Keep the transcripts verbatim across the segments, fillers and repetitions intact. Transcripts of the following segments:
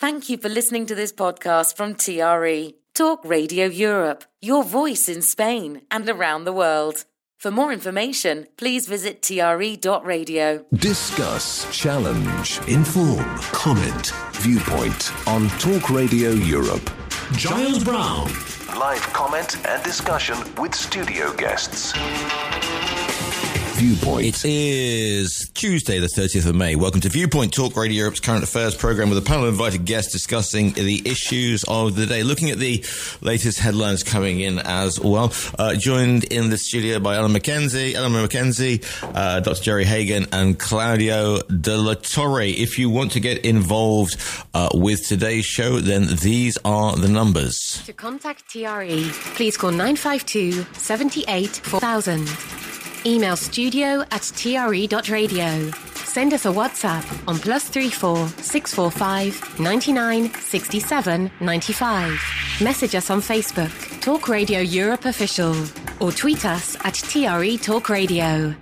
Thank you for listening to this podcast from T R E, Talk Radio Europe, your voice in Spain and around the world. For more information, please visit T R E dot radio. Discuss, challenge, inform, comment, viewpoint on Talk Radio Europe. Giles Brown. Live comment and discussion with studio guests. Viewpoint. It is Tuesday, the thirtieth of May. Welcome to Viewpoint, Talk Radio Europe's current affairs programme with a panel of invited guests discussing the issues of the day. Looking at the latest headlines coming in as well. Uh, joined in the studio by Ellen McKenzie, Ellen McKenzie, uh, Doctor Jerry Hagan and Claudio De La Torre. If you want to get involved uh, with today's show, then these are the numbers. To contact T R E, please call nine five two, seven eight, four thousand. Email studio at T R E dot radio. Send us a WhatsApp on plus three four six four five ninety nine sixty seven ninety five. Message us on Facebook, Talk Radio Europe Official, or tweet us at T R E Talk Radio.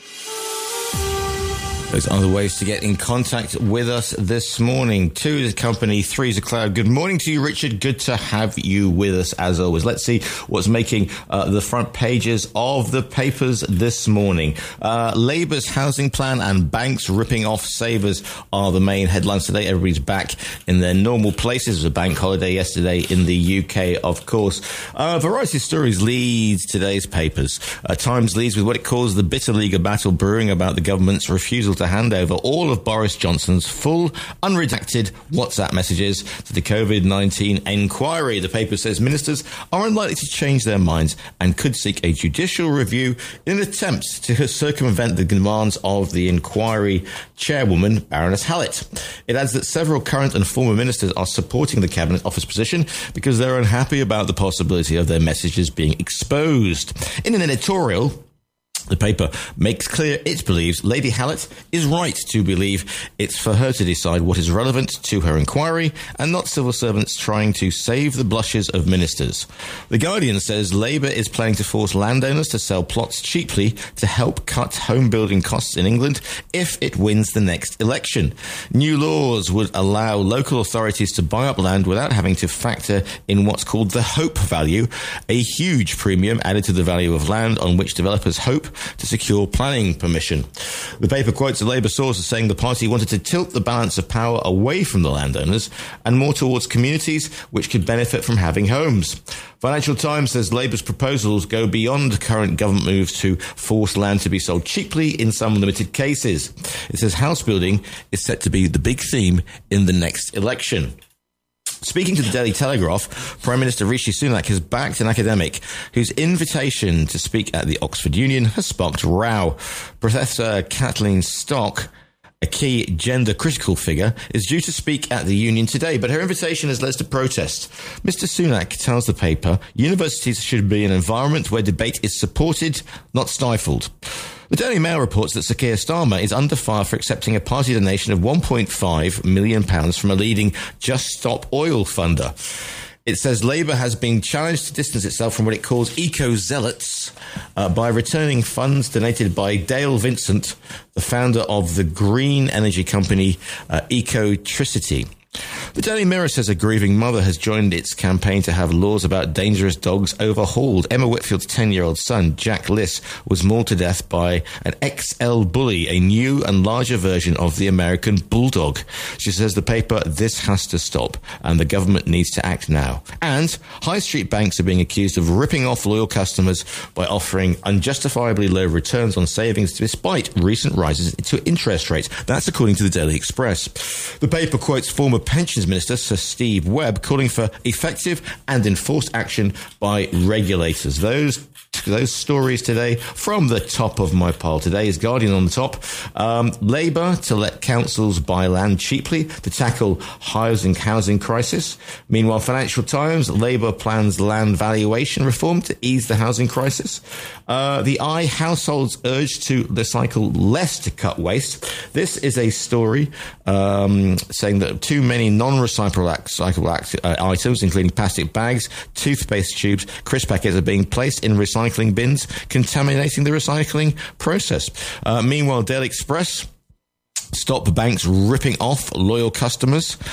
Those are the ways to get in contact with us this morning. Two is a company, three is a cloud. Good morning to you, Richard. Good to have you with us as always. Let's see what's making uh, the front pages of the papers this morning. Uh, Labour's housing plan and banks ripping off savers are the main headlines today. Everybody's back in their normal places. It was a bank holiday yesterday in the U K, of course. Uh, a variety of stories leads today's papers. Uh, Times leads with what it calls the bitter legal battle brewing about the government's refusal to hand over all of Boris Johnson's full, unredacted WhatsApp messages to the COVID nineteen inquiry. The paper says ministers are unlikely to change their minds and could seek a judicial review in an attempt to circumvent the demands of the inquiry chairwoman, Baroness Hallett. It adds that several current and former ministers are supporting the Cabinet Office position because they're unhappy about the possibility of their messages being exposed. In an editorial, the paper makes clear it believes Lady Hallett is right to believe it's for her to decide what is relevant to her inquiry and not civil servants trying to save the blushes of ministers. The Guardian says Labour is planning to force landowners to sell plots cheaply to help cut home building costs in England if it wins the next election. New laws would allow local authorities to buy up land without having to factor in what's called the hope value, a huge premium added to the value of land on which developers hope to secure planning permission. The paper quotes a Labour source as saying the party wanted to tilt the balance of power away from the landowners and more towards communities which could benefit from having homes. Financial Times says Labour's proposals go beyond current government moves to force land to be sold cheaply in some limited cases. It says house building is set to be the big theme in the next election. Speaking to the Daily Telegraph, Prime Minister Rishi Sunak has backed an academic whose invitation to speak at the Oxford Union has sparked row. Professor Kathleen Stock, a key gender-critical figure, is due to speak at the Union today, but her invitation has led to protest. Mister Sunak tells the paper universities should be an environment where debate is supported, not stifled. The Daily Mail reports that Sir Keir Starmer is under fire for accepting a party donation of one point five million pounds from a leading Just Stop Oil funder. It says Labour has been challenged to distance itself from what it calls eco-zealots uh, by returning funds donated by Dale Vincent, the founder of the green energy company uh, Ecotricity. The Daily Mirror says a grieving mother has joined its campaign to have laws about dangerous dogs overhauled. Emma Whitfield's ten-year-old son, Jack Liss, was mauled to death by an X L bully, a new and larger version of the American bulldog. She says the paper, this has to stop, and the government needs to act now. And high street banks are being accused of ripping off loyal customers by offering unjustifiably low returns on savings despite recent rises to interest rates. That's according to the Daily Express. The paper quotes former Pensions Minister Sir Steve Webb calling for effective and enforced action by regulators. Those those stories today from the top of my pile today is Guardian on the top. Um, Labour to let councils buy land cheaply to tackle housing housing crisis. Meanwhile, Financial Times, Labour plans land valuation reform to ease the housing crisis. Uh, the I, households urged to recycle less to cut waste. This is a story um, saying that too many non-recyclable uh, items, including plastic bags, toothpaste tubes, crisp packets, are being placed in recycling bins, contaminating the recycling process. Uh, meanwhile, Daily Express, stop banks ripping off loyal customers.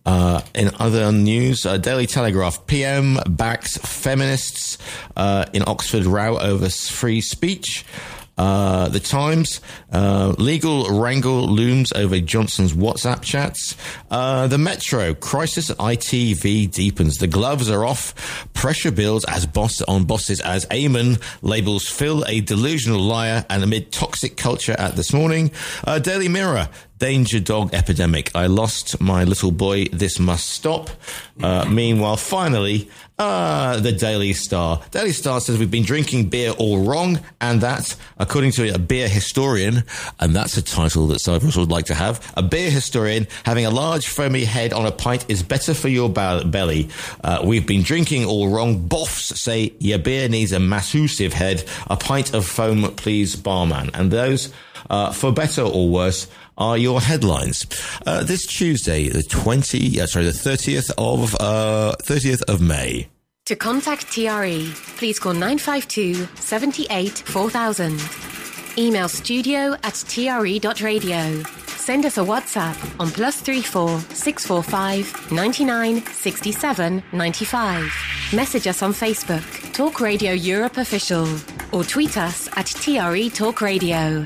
Uh, in other news, uh, Daily Telegraph, P M backs feminists uh, in Oxford row over free speech. Uh, the Times, uh, legal wrangle looms over Johnson's WhatsApp chats. Uh, the Metro, crisis at I T V deepens. The gloves are off. Pressure builds as boss on bosses as Eamon labels Phil a delusional liar, and amid toxic culture at This Morning. Uh, Daily Mirror, danger dog epidemic. I lost my little boy. This must stop. Uh, meanwhile, finally, uh, the Daily Star. Daily Star says we've been drinking beer all wrong, and that, according to a beer historian, and that's a title that some of us would like to have, a beer historian, having a large foamy head on a pint is better for your ba- belly. Uh, we've been drinking all wrong. Boffs say your beer needs a massive head. A pint of foam, please, barman. And those, uh, for better or worse, are your headlines. Uh, this Tuesday, the twenty, uh, sorry, the thirtieth of uh, thirtieth of May. To contact T R E, please call nine five two, seven eight, four thousand. Email studio at t r e dot radio. Send us a WhatsApp on plus three four six four five ninety nine sixty seven ninety five. Message us on Facebook, Talk Radio Europe Official, or tweet us at T R E Talk Radio.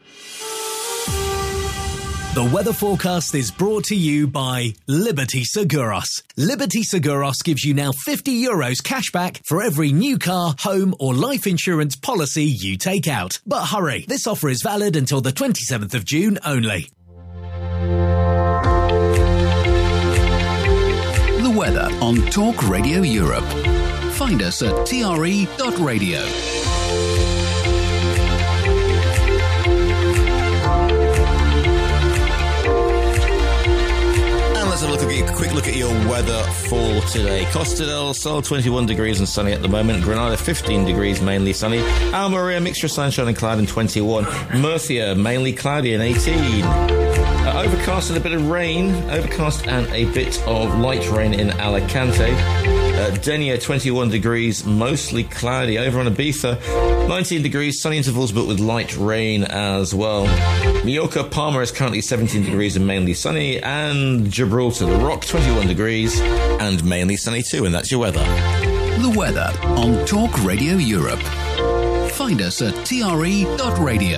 The weather forecast is brought to you by Liberty Seguros. Liberty Seguros gives you now fifty euros cashback for every new car, home or life insurance policy you take out. But hurry, this offer is valid until the twenty-seventh of June only. The weather on Talk Radio Europe. Find us at t r e dot radio. Let's have a look at a quick look at your weather for today. Costa del Sol, twenty-one degrees and sunny at the moment. Granada, fifteen degrees, mainly sunny. Almeria, mixture of sunshine and cloud, and twenty-one. Murcia, mainly cloudy and eighteen. Uh, overcast and a bit of rain. Overcast and a bit of light rain in Alicante. Uh, Denia, twenty-one degrees, mostly cloudy. Over on Ibiza, nineteen degrees, sunny intervals, but with light rain as well. Mallorca, Palma is currently seventeen degrees and mainly sunny. And Gibraltar, the Rock, twenty-one degrees and mainly sunny too. And that's your weather. The weather on Talk Radio Europe. Find us at t r e dot radio.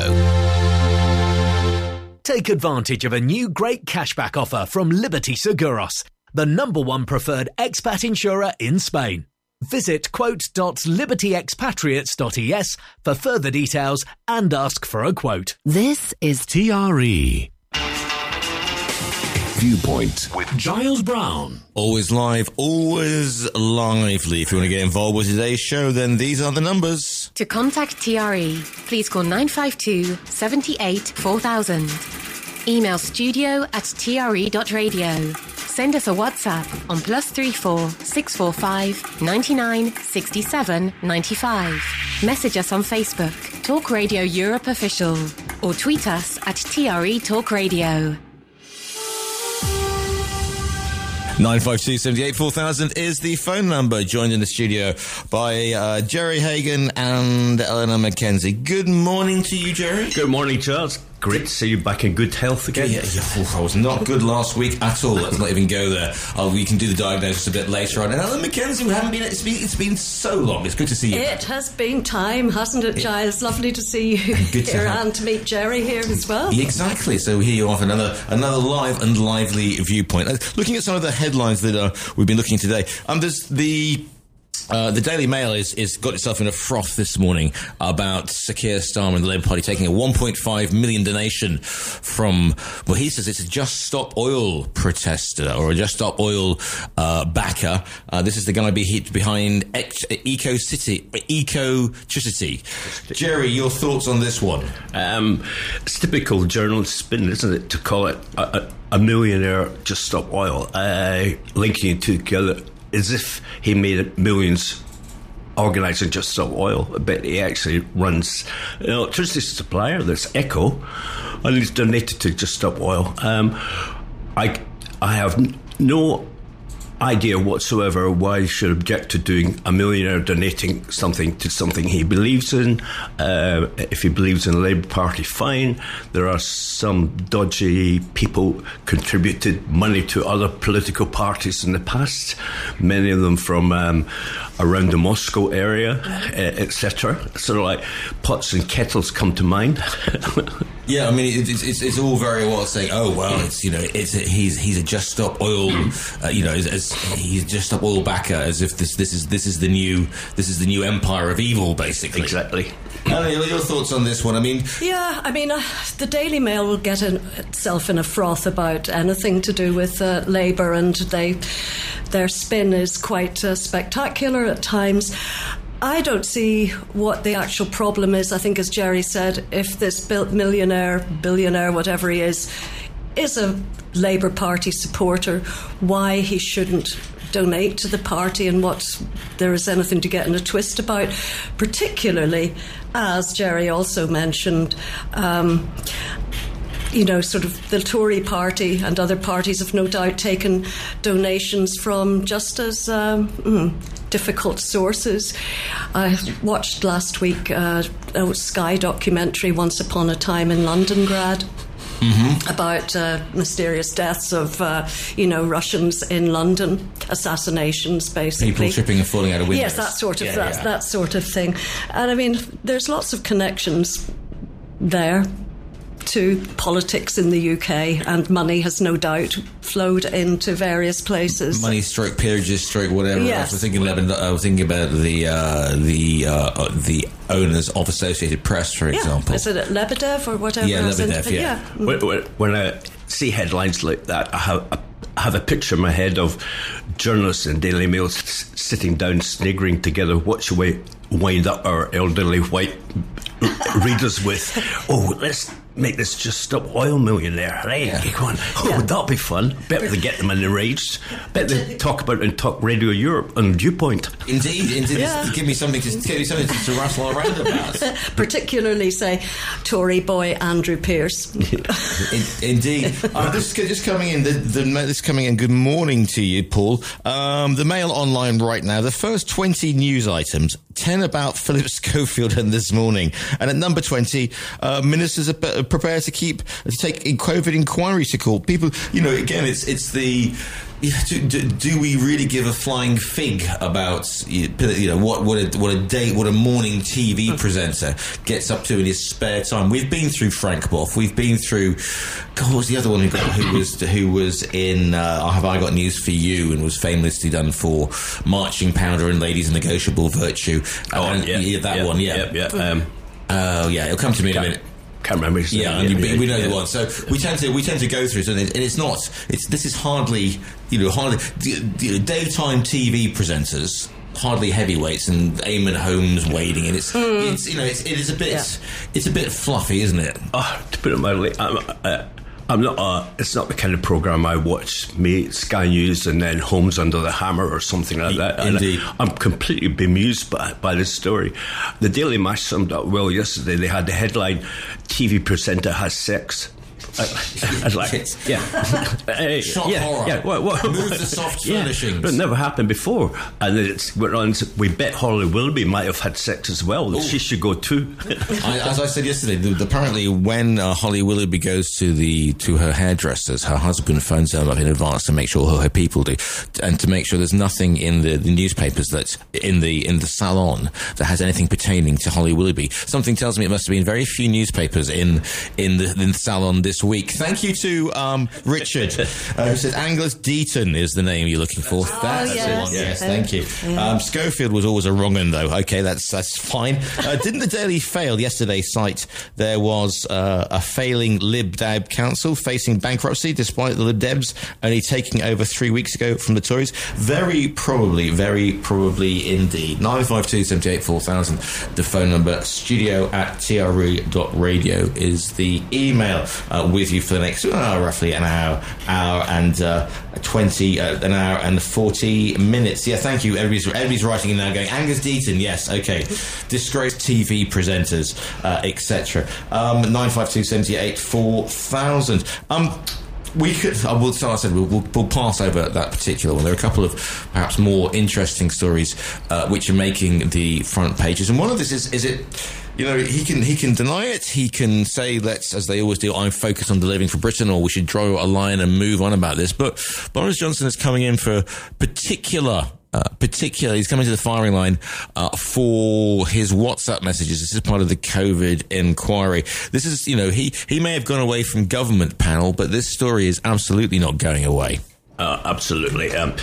Take advantage of a new great cashback offer from Liberty Seguros, the number one preferred expat insurer in Spain. Visit quote dot liberty expatriates dot e s for further details and ask for a quote. This is T R E. Viewpoint with Giles Brown. Always live, always lively. If you want to get involved with today's show, then these are the numbers. To contact T R E, please call nine five two, seven eight, four thousand. Email studio at t r e dot radio. Send us a WhatsApp on plus three four six four five ninety nine sixty seven ninety five. Message us on Facebook, Talk Radio Europe Official, or tweet us at T R E Talk Radio. nine five two, seven eight, four thousand is the phone number. Joined in the studio by uh, Jerry Hagan and Eleanor Mackenzie. Good morning to you, Jerry. Good morning, Charles. Great to see you back in good health again. Yeah, yeah, I was not good last week at all. Let's not even go there. Oh, we can do the diagnosis a bit later on. And Eleanor Mackenzie, we haven't been. It's been. It's been so long. It's good to see you. It has been time, hasn't it, Giles? Lovely to see you Good to here have- and to meet Jerry here as well. Exactly. So here you are for another another live and lively viewpoint. Uh, looking at some of the headlines that uh, we've been looking today. Um, there's the. Uh, the Daily Mail is, is got itself in a froth this morning about Sir Keir Starmer and the Labour Party taking a one point five million donation from, well, he says it's a Just Stop Oil protester or a Just Stop Oil uh, backer. Uh, this is the guy be, behind Ex- Eco City, Ecotricity. Jerry, your thoughts on this one? Um, it's typical journalist spin, isn't it, to call it a, a, a millionaire Just Stop Oil, uh, linking it together as if he made millions organising Just Stop Oil. But he actually runs an electricity supplier that's Echo, and he's donated to Just Stop Oil. Um, I I have n- no idea whatsoever why he should object to doing a millionaire donating something to something he believes in. Uh, if he believes in the Labour Party, fine. There are some dodgy people contributed money to other political parties in the past, many of them from um, around the Moscow area, uh, et cetera. Sort of like pots and kettles come to mind. Yeah, I mean, it's, it's it's all very well saying, oh well, it's you know, it's a, he's he's a just stop oil, uh, you know, as, as he's just stop oil backer, as if this this is this is the new this is the new empire of evil, basically. Exactly. Anna, your thoughts on this one? I mean, yeah, I mean, uh, the Daily Mail will get in, itself in a froth about anything to do with uh, Labour, and they their spin is quite uh, spectacular at times. I don't see what the actual problem is. I think, as Jerry said, if this millionaire, billionaire, whatever he is, is a Labour Party supporter, why he shouldn't donate to the party and what there is anything to get in a twist about, particularly, as Jerry also mentioned, um, you know, sort of the Tory party and other parties have no doubt taken donations from just as um, mm, difficult sources. I watched last week uh, a Sky documentary, Once Upon a Time in Londongrad, mm-hmm. about uh, mysterious deaths of, uh, you know, Russians in London, assassinations, basically. People tripping and falling out of windows. Yes, that sort of yeah, that, yeah. that sort of thing. And I mean, there's lots of connections there to politics in the U K, and money has no doubt flowed into various places. Money stroke peerages stroke whatever. Yes. I was thinking, I was thinking about the uh, the uh, the owners of Associated Press, for yeah. example. Is it at Lebedev or whatever? Yeah, Lebedev. Yeah. yeah. When, when I see headlines like that, I have a, I have a picture in my head of journalists in Daily Mail s- sitting down, sniggering together. What should we wind up our elderly white readers with? Oh, let's make this just stop oil millionaire. Hey, yeah. Go on. Oh, yeah. That'll be fun. Bet they get them enraged. Bet they talk about it in Talk Radio Europe and Viewpoint. Indeed, indeed. Yeah. Give me something to give me something to, to rattle around about. Particularly, say, Tory boy Andrew Pearce. in, indeed. Uh, this just coming in. The, the this coming in. Good morning to you, Paul. Um, the Mail Online right now. The first twenty news items. ten about Philip Schofield and This Morning, and at number twenty, uh, ministers are prepared to keep to take COVID inquiries to court. People, you know, again, it's it's the. Do, do, do we really give a flying fig about you know what what a, what a day what a morning T V presenter gets up to in his spare time? We've been through Frank Boff. We've been through. God, what was the other one who, got, who was who was in uh, Have I Got News for You and was famously done for Marching Powder and Ladies of Negotiable Virtue. Oh, and, yeah, yeah, that yeah, one, yeah, yeah. yeah. Um, oh, yeah. It'll come to me in a minute. Can't remember his yeah, name. yeah, yeah, we know yeah. the one. So we tend to we tend to go through it, and it's not. It's this is hardly you know hardly the, the daytime T V presenters. Hardly heavyweights and Eamon Holmes wading, and it's mm. it's you know it's, it is a bit yeah. it's a bit fluffy, isn't it? Oh, to put it mildly, I'm, uh, I'm not. Uh, it's not the kind of program I watch. Me, Sky News, and then Holmes Under the Hammer or something like that. Indeed, and I'm completely bemused by by this story. The Daily Mash summed up well yesterday. They had the headline: "T V presenter has sex." I, I was like, yeah, uh, shock yeah, horror. Yeah, what, what, Move the soft yeah, furnishings. But it never happened before. And then it's went on. We bet Holly Willoughby might have had sex as well. Ooh. She should go too. I, as I said yesterday, the, the, apparently when uh, Holly Willoughby goes to the to her hairdressers, her husband phones her up in advance to make sure her people do, and to make sure there's nothing in the, the newspapers that in the in the salon that has anything pertaining to Holly Willoughby. Something tells me it must have been very few newspapers in in the, in the salon this week. Thank you to um, Richard, uh, who says Angus Deaton is the name you're looking for. Oh, that's yes. the one. Yes, thank you. Yeah. Um, Schofield was always a wrong un, though. Okay, that's that's fine. Uh, didn't the Daily Fail yesterday cite there was uh, a failing Lib Deb council facing bankruptcy, despite the Lib Debs only taking over three weeks ago from the Tories? Very probably, very probably indeed. nine five two, seven eight, four thousand, the phone number. Studio at T R E dot radio is the email. Uh, with you for the next uh, roughly an hour, hour and uh, twenty, uh, an hour and forty minutes. Yeah, thank you. Everybody's, everybody's writing in now, going Angus Deaton. Yes, okay. Disgraced T V presenters, uh, et cetera. Um, nine five two seventy eight four thousand. Um. we could, I will, so I said, we'll, we'll, we'll pass over that particular one. There are a couple of perhaps more interesting stories uh, which are making the front pages. And one of this is, is it, you know, he can he can deny it. He can say, let's, as they always do, I'm focused on delivering for Britain, or we should draw a line and move on about this. But Boris Johnson is coming in for particular Uh, particularly, he's coming to the firing line uh, for his WhatsApp messages. This is part of the COVID inquiry. This is, you know, he, he may have gone away from government panel, but this story is absolutely not going away. Uh, absolutely. Um,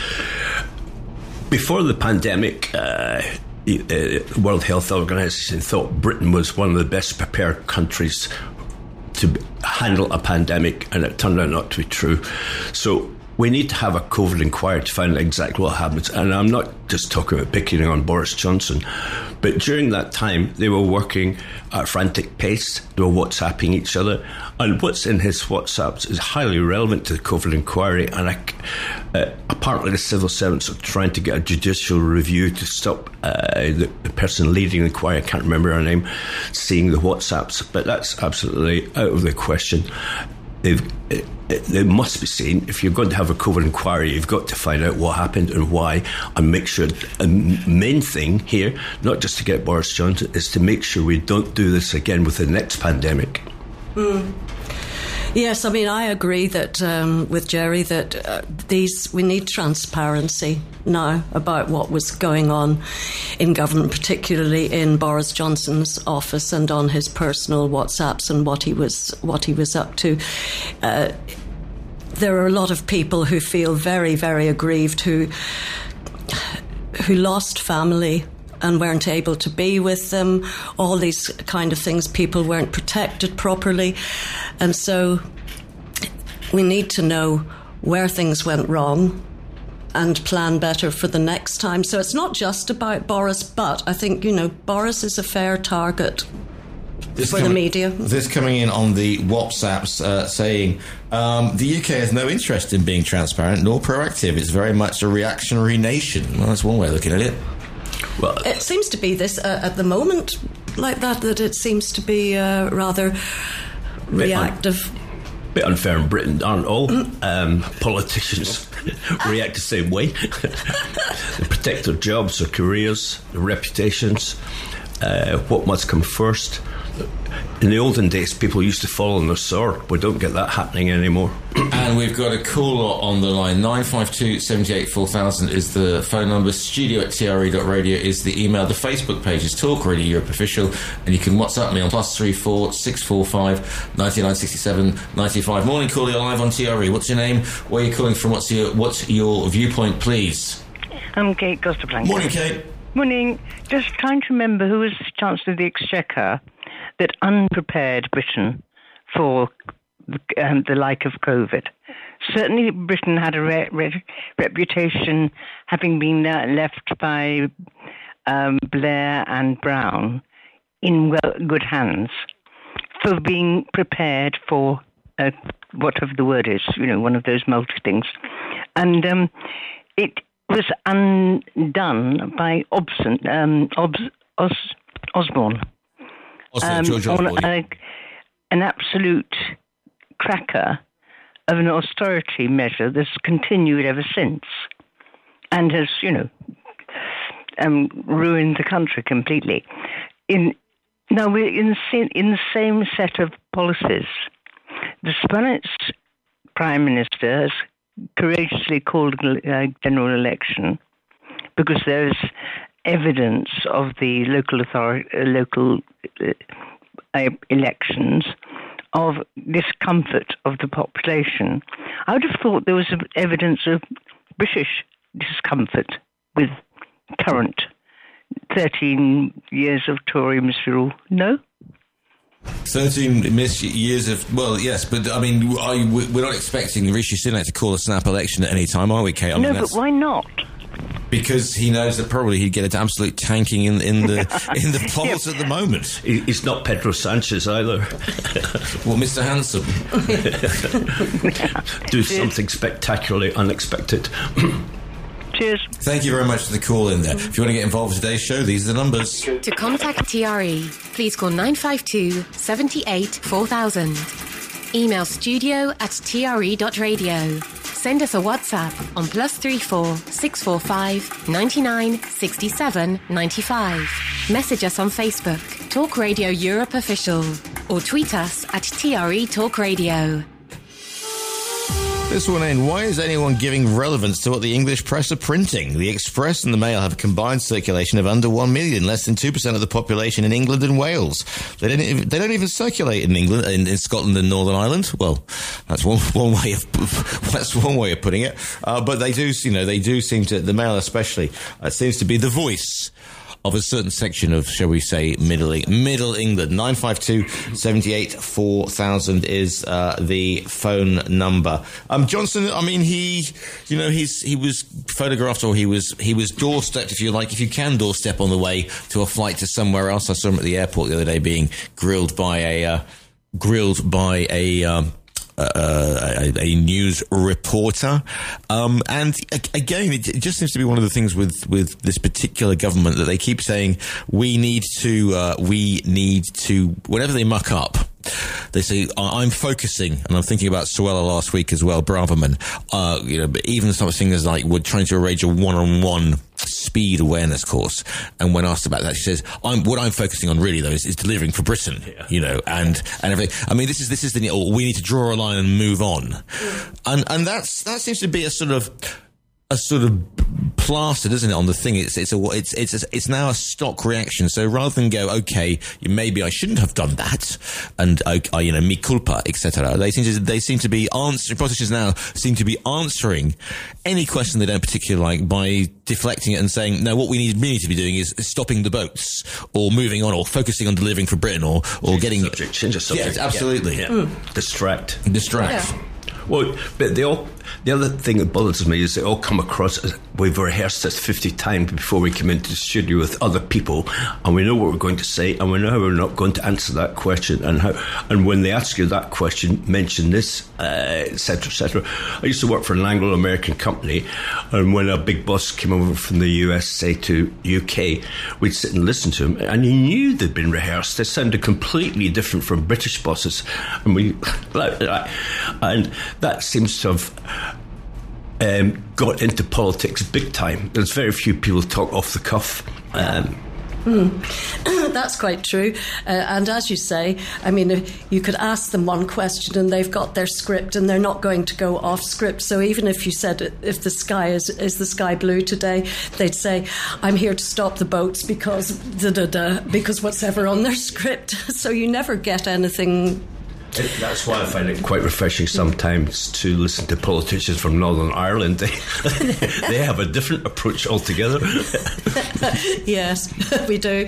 before the pandemic, uh, the uh, World Health Organization thought Britain was one of the best prepared countries to handle a pandemic, and it turned out not to be true. So we need to have a COVID inquiry to find out exactly what happens. And I'm not just talking about picking on Boris Johnson, but during that time, they were working at frantic pace. They were WhatsApping each other. And what's in his WhatsApps is highly relevant to the COVID inquiry. And I, uh, apparently the civil servants are trying to get a judicial review to stop uh, the, the person leading the inquiry, I can't remember her name, seeing the WhatsApps. But that's absolutely out of the question. They've, it, it, they must be seen. If you're going to have a COVID inquiry, you've got to find out what happened and why, and make sure. The main thing here, not just to get Boris Johnson, is to make sure we don't do this again with the next pandemic. Mm. Yes, I mean, I agree that um, with Jerry that uh, these we need transparency now about what was going on in government, particularly in Boris Johnson's office and on his personal WhatsApps and what he was what he was up to. Uh, there are a lot of people who feel very, very aggrieved, who who lost family and weren't able to be with them, all these kind of things. People weren't protected properly. And so we need to know where things went wrong and plan better for the next time. So it's not just about Boris, but I think, you know, Boris is a fair target this for com- the media. This coming in on the WhatsApps uh, saying um, the U K has no interest in being transparent nor proactive. It's very much a reactionary nation. Well, that's one way of looking at it. Well, it seems to be this uh, at the moment like that, that it seems to be uh, rather reactive. Un- bit unfair in Britain, aren't all? Mm. Um, politicians react the same way. They protect their jobs, their careers, their reputations. Uh, what must come first? In the olden days, people used to fall on their sword. We don't get that happening anymore. And we've got a caller on the line. nine five two, seven eight, four thousand is the phone number. Studio at T R E dot radio is the email. The Facebook page is Talk Radio Europe Official. And you can WhatsApp me on plus three four six four five nine nine six seven nine five. Morning, caller. You're live on T R E. What's your name? Where are you calling from? What's your What's your viewpoint, please? I'm Kate Gosterblank. Morning, Kate. Morning. Just trying to remember who was Chancellor of the Exchequer that unprepared Britain for um, the like of COVID. Certainly Britain had a re- re- reputation, having been uh, left by um, Blair and Brown in well, good hands, for being prepared for uh, whatever the word is, you know, one of those multi things. And um, it was undone by Obson, um, Obs, Os, Osborne. Um, George Osborne, on a, an absolute cracker of an austerity measure that's continued ever since and has, you know, um, ruined the country completely. In now we're in the, in the same set of policies. The Spanish Prime Minister has courageously called a general election because there's evidence of the local authority, uh, local uh, elections of discomfort of the population. I would have thought there was evidence of British discomfort with current thirteen years of Tory misrule. No? thirteen mis- years of, well, yes, but I mean, I, we're not expecting Rishi Sunak to call a snap election at any time, are we, Kate? I no, mean, but why not? Because he knows that probably he'd get an absolute tanking in, in the in the polls at the moment. He's not Pedro Sanchez either. Well, Mister Handsome. Do something spectacularly unexpected. Cheers. Thank you very much for the call in there. If you want to get involved with today's show, these are the numbers. To contact T R E, please call nine five two, seven eight, four thousand. Email studio at tre.radio. Send us a WhatsApp on plus three four six four five ninety nine sixty seven ninety five. Message us on Facebook, Talk Radio Europe Official, or tweet us at T R E Talk Radio. This one in, why is anyone giving relevance to what the English press are printing? The Express and the Mail have a combined circulation of under one million, less than two percent of the population in England and Wales. They don't even, they don't even circulate in England, in, in Scotland and Northern Ireland. Well, that's one, one way of, that's one way of putting it. Uh, but they do, you know, they do seem to, the Mail especially, uh, seems to be the voice of a certain section of, shall we say, Middle, Middle England. nine five two, seven eight, four thousand is uh, the phone number. Um, Johnson, I mean, he, you know, he's he was photographed, or he was he was doorstepped, if you like, if you can doorstep on the way to a flight to somewhere else. I saw him at the airport the other day being grilled by a uh, grilled by a. Um, Uh, a, a news reporter, um, and again, it just seems to be one of the things with, with this particular government that they keep saying we need to, uh, we need to, whenever they muck up, they say, I'm focusing, and I'm thinking about Suella last week as well, Braverman, uh, you know, but even something as like, we're trying to arrange a one-on-one speed awareness course, and when asked about that, she says, I'm, what I'm focusing on really, though, is, is delivering for Britain, yeah. you know, and, and everything. I mean, this is, this is the, oh, we need to draw a line and move on. Mm. And, and that's, that seems to be a sort of, a sort of plastered, isn't it, on the thing? It's it's a it's it's a, it's now a stock reaction. So rather than go, okay, maybe I shouldn't have done that, and uh, you know, mi culpa, et cetera. They seem to they seem to be answering. Politicians now seem to be answering any question they don't particularly like by deflecting it and saying, no, what we need, we need to be doing is stopping the boats, or moving on, or focusing on delivering for Britain, or or change getting the subject, change the subject. Yeah, absolutely. Yeah. Yeah. Mm. Distract, distract. Yeah. Well, but they all, the other thing that bothers me is they all come across as we've rehearsed this fifty times before we come into the studio with other people, and we know what we're going to say, and we know how we're not going to answer that question, and how, and when they ask you that question, mention this, uh, et cetera, et cetera. I used to work for an Anglo-American company, and when a big boss came over from the U S, say, to U K, we'd sit and listen to him, and you knew they'd been rehearsed. They sounded completely different from British bosses, and we, and that seems to have um, got into politics big time. There's very few people talk off the cuff. Um, Mm. That's quite true. Uh, and as you say, I mean, if you could ask them one question and they've got their script and they're not going to go off script. So even if you said, if the sky is, is the sky blue today, they'd say, I'm here to stop the boats because da da da, because whatever on their script. So you never get anything. That's why I find it quite refreshing sometimes to listen to politicians from Northern Ireland. They, they have a different approach altogether. Yes, we do.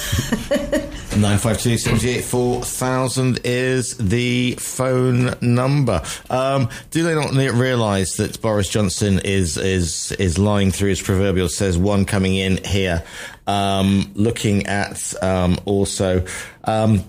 nine five two, seven eight, four thousand is the phone number. Um, do they not realise that Boris Johnson is is is lying through his proverbial? Says one coming in here, um, looking at um, also. Um,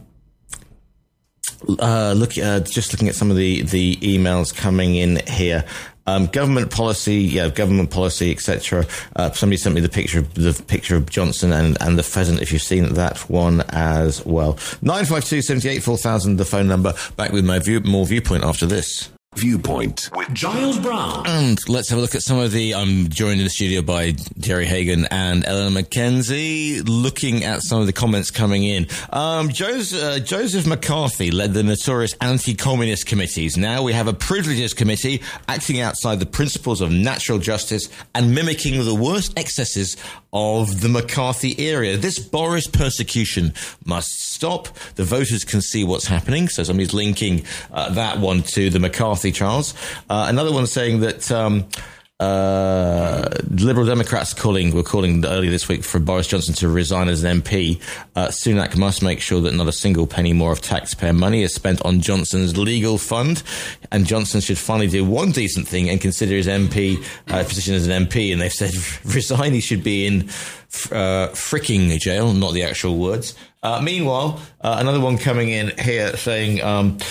Uh, look, uh, just looking at some of the, the emails coming in here. Um, government policy, yeah, government policy, et cetera. Uh, somebody sent me the picture of the picture of Johnson and, and the pheasant, if you've seen that one as well. nine five two, seven eight, four thousand, the phone number. Back with my view, more Viewpoint after this. Viewpoint with Giles Brown. And let's have a look at some of the, I'm joined in the studio by Jerry Hagan and Eleanor Mackenzie, looking at some of the comments coming in. Um, Joseph, uh, Joseph McCarthy led the notorious anti-communist committees. Now we have a privileges committee acting outside the principles of natural justice and mimicking the worst excesses of the McCarthy era. This Boris persecution must stop. The voters can see what's happening. So somebody's linking uh, that one to the McCarthy trials. Uh, another one saying that um, uh, Liberal Democrats calling were calling earlier this week for Boris Johnson to resign as an M P. Uh, Sunak must make sure that not a single penny more of taxpayer money is spent on Johnson's legal fund, and Johnson should finally do one decent thing and consider his M P uh, position as an M P. And they've said resign, he should be in uh, fricking jail, not the actual words. Uh, meanwhile, uh, another one coming in here saying. Um,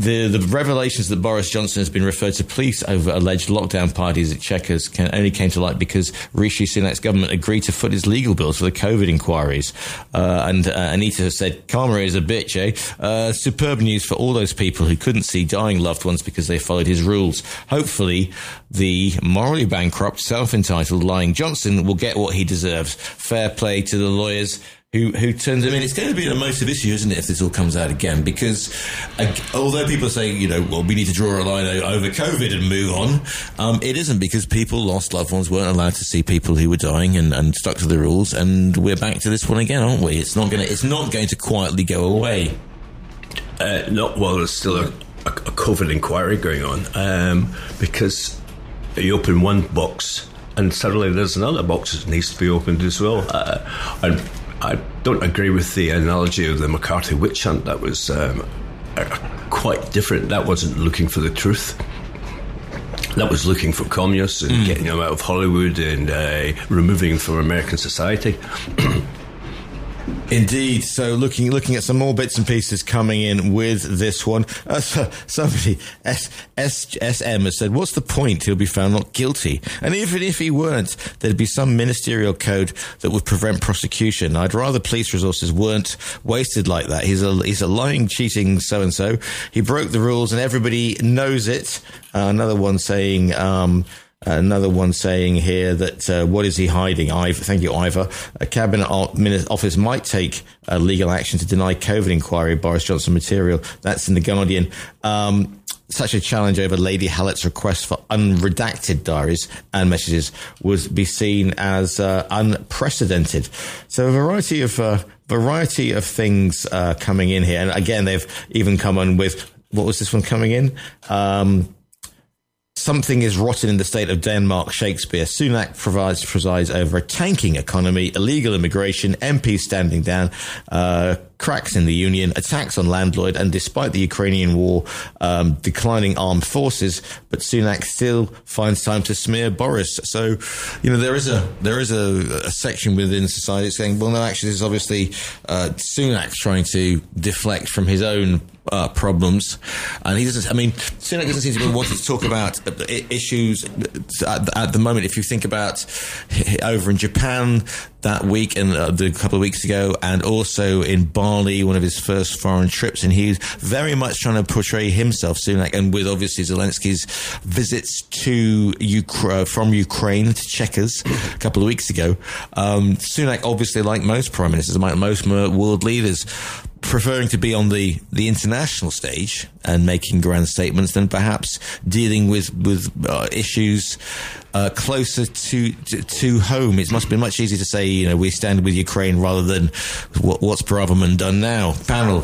The the revelations that Boris Johnson has been referred to police over alleged lockdown parties at Chequers can only came to light because Rishi Sunak's government agreed to foot his legal bills for the COVID inquiries. Uh, and uh, Anita has said, karma is a bitch, eh? Uh, superb news for all those people who couldn't see dying loved ones because they followed his rules. Hopefully, the morally bankrupt, self-entitled, lying Johnson will get what he deserves. Fair play to the lawyers who who turns him in. It's going to be an emotive issue, isn't it, if this all comes out again? Because uh, although people are saying, you know, well, we need to draw a line over COVID and move on, um, it isn't, because people lost loved ones, weren't allowed to see people who were dying and, and stuck to the rules, and we're back to this one again, aren't we? It's not going to it's not going to quietly go away. Uh, not while there's still a, a, a COVID inquiry going on, um, because you open one box and suddenly there's another box that needs to be opened as well. Uh, and I don't agree with the analogy of the McCarthy witch hunt. That was um, quite different. That wasn't looking for the truth. That was looking for communists and mm. getting them out of Hollywood and uh, removing them from American society. Indeed. So looking looking at some more bits and pieces coming in with this one. Uh, so, somebody, S, S, S M has said, what's the point? He'll be found not guilty. And even if he weren't, there'd be some ministerial code that would prevent prosecution. I'd rather police resources weren't wasted like that. He's a, he's a lying, cheating so-and-so. He broke the rules and everybody knows it. Uh, another one saying... Um, Another one saying here that, uh, what is he hiding? Ivor, thank you, Ivor. A cabinet office might take uh, legal action to deny COVID inquiry Boris Johnson material. That's in The Guardian. Um, such a challenge over Lady Hallett's request for unredacted diaries and messages would be seen as uh, unprecedented. So a variety of uh, variety of things uh, coming in here. And again, they've even come on with, what was this one coming in? Um, Something is rotten in the state of Denmark, Shakespeare. Sunak provides, presides over a tanking economy, illegal immigration, M Ps standing down, uh, cracks in the union, attacks on landlord, and despite the Ukrainian war, um, declining armed forces, but Sunak still finds time to smear Boris. So, you know, there is a there is a, a section within society saying, well, no, actually, this is obviously uh, Sunak trying to deflect from his own Uh, problems, and he doesn't. I mean, Sunak doesn't seem to be wanting to talk about issues at, at the moment. If you think about over in Japan that week and uh, a couple of weeks ago, and also in Bali, one of his first foreign trips, and he's very much trying to portray himself, Sunak, and with obviously Zelensky's visits to Ukraine, from Ukraine to Chequers a couple of weeks ago. Um, Sunak, obviously, like most prime ministers, like most world leaders, preferring to be on the, the international stage and making grand statements than perhaps dealing with with uh, issues uh, closer to, to to home. It must be much easier to say, you know, we stand with Ukraine rather than what, what's Braverman done now. Panel.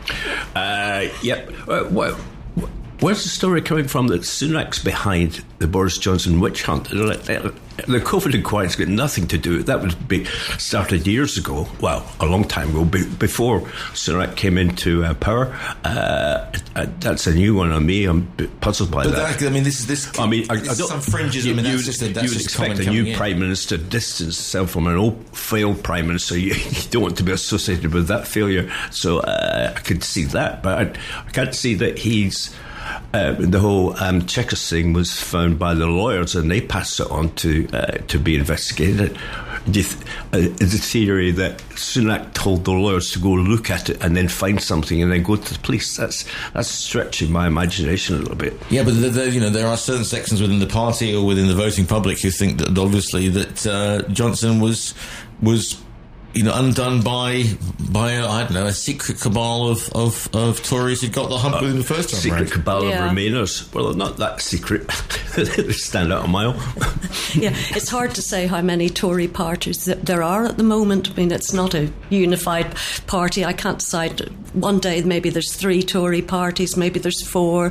Uh, yep. Uh, well, where's the story coming from that Sunak's behind the Boris Johnson witch hunt? The COVID inquiry's got nothing to do with that. Was be started years ago. Well, a long time ago, be, before Sunak came into uh, power. Uh, uh, that's a new one on me. I'm a bit puzzled by but that. that. I mean, this is this. I mean, I, this I don't, some fringes. You, I mean, that's you, just a, that's you would just expect a new in. prime minister to distance himself from an old failed prime minister. You, you don't want to be associated with that failure. So uh, I could see that, but I, I can't see that he's. Uh, the whole um, Chequers thing was found by the lawyers, and they passed it on to uh, to be investigated. Th- uh, the theory that Sunak told the lawyers to go look at it and then find something and then go to the police. That's that's stretching my imagination a little bit. Yeah, but the, the, you know, there are certain sections within the party or within the voting public who think that obviously that uh, Johnson was was. You know, undone by by uh, I don't know, a secret cabal of, of, of Tories who got the hump uh, with him the first time. Secret right? cabal yeah. of Remainers. Well, they're not that secret. They stand out a mile. Yeah, it's hard to say how many Tory parties that there are at the moment. I mean, it's not a unified party. I can't decide. One day maybe there's three Tory parties, maybe there's four.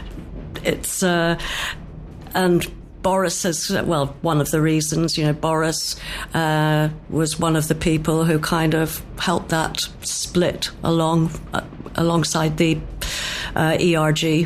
It's uh, and. Boris has, well, one of the reasons, you know, Boris uh, was one of the people who kind of helped that split along uh, alongside the uh, E R G.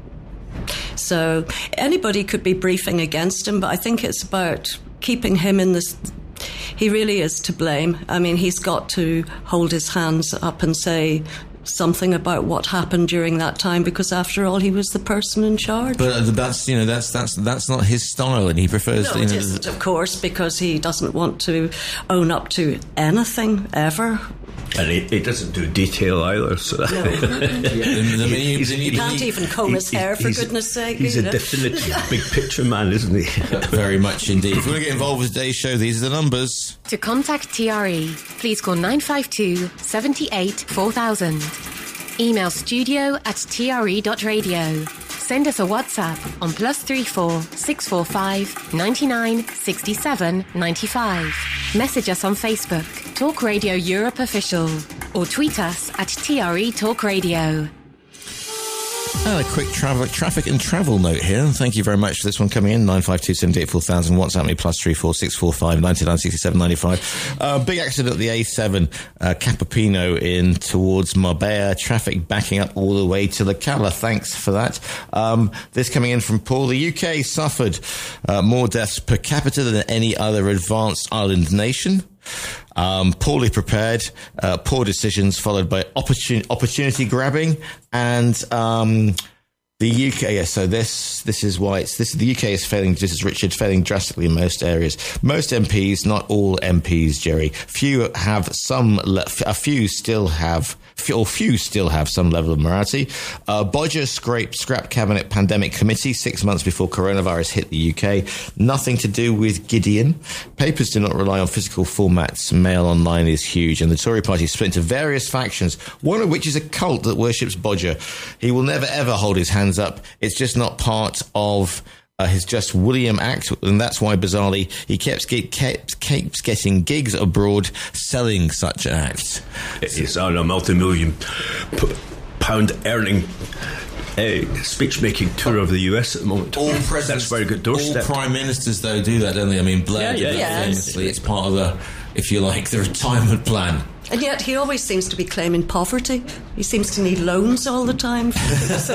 So anybody could be briefing against him, but I think it's about keeping him in this. He really is to blame. I mean, he's got to hold his hands up and say, something about what happened during that time, because after all, he was the person in charge. But that's, you know, that's that's that's not his style, and he prefers. No, you know, it isn't, of course, because he doesn't want to own up to anything ever. And he, he doesn't do detail either. So. No. he, he's, he can't he, even comb his hair, for goodness sake. He's a know? definitive big picture man, isn't he? Very much indeed. If you want to get involved with today's show, these are the numbers. To contact T R E, please call nine five two, seven eight, four thousand. Email studio at T R E dot radio. Send us a WhatsApp on plus three four six four five ninety nine sixty seven ninety five. Message us on Facebook, Talk Radio Europe Official, or tweet us at T R E Talk Radio. And a quick travel, traffic and travel note here. Thank you very much for this one coming in. nine five two, seven eight, four thousand. WhatsApp me plus three four six four five ninety nine sixty seven ninety five. Uh, big accident at the A seven, uh, Capopino in towards Marbella. Traffic backing up all the way to La Cala. Thanks for that. Um, this coming in from Paul. The U K suffered uh, more deaths per capita than any other advanced island nation. Um, poorly prepared, uh, poor decisions followed by opportun- opportunity grabbing, and um, the U K. Yeah, so this this is why it's this. The U K is failing. This is Richard failing drastically in most areas. Most M Ps, not all M Ps, Jerry. Few have some. Le- a few still have. Or few still have some level of morality. Uh, Bodger scraped scrap cabinet pandemic committee six months before coronavirus hit the U K. Nothing to do with Gideon. Papers do not rely on physical formats. Mail online is huge, and the Tory party split into various factions, one of which is a cult that worships Bodger. He will never ever hold his hands up. It's just not part of Uh, his Just William Act, and that's why, bizarrely, he kept, kept, keeps getting gigs abroad selling such an act. He's on a multi-million p- pound earning uh, speech-making tour of the U S at the moment. All presidents, that's very good doorstep. All prime ministers, though, do that, don't they? I mean, Blair yeah, did yeah, that yeah. famously. It's part of the, if you like, the retirement plan. And yet he always seems to be claiming poverty. He seems to need loans all the time. so,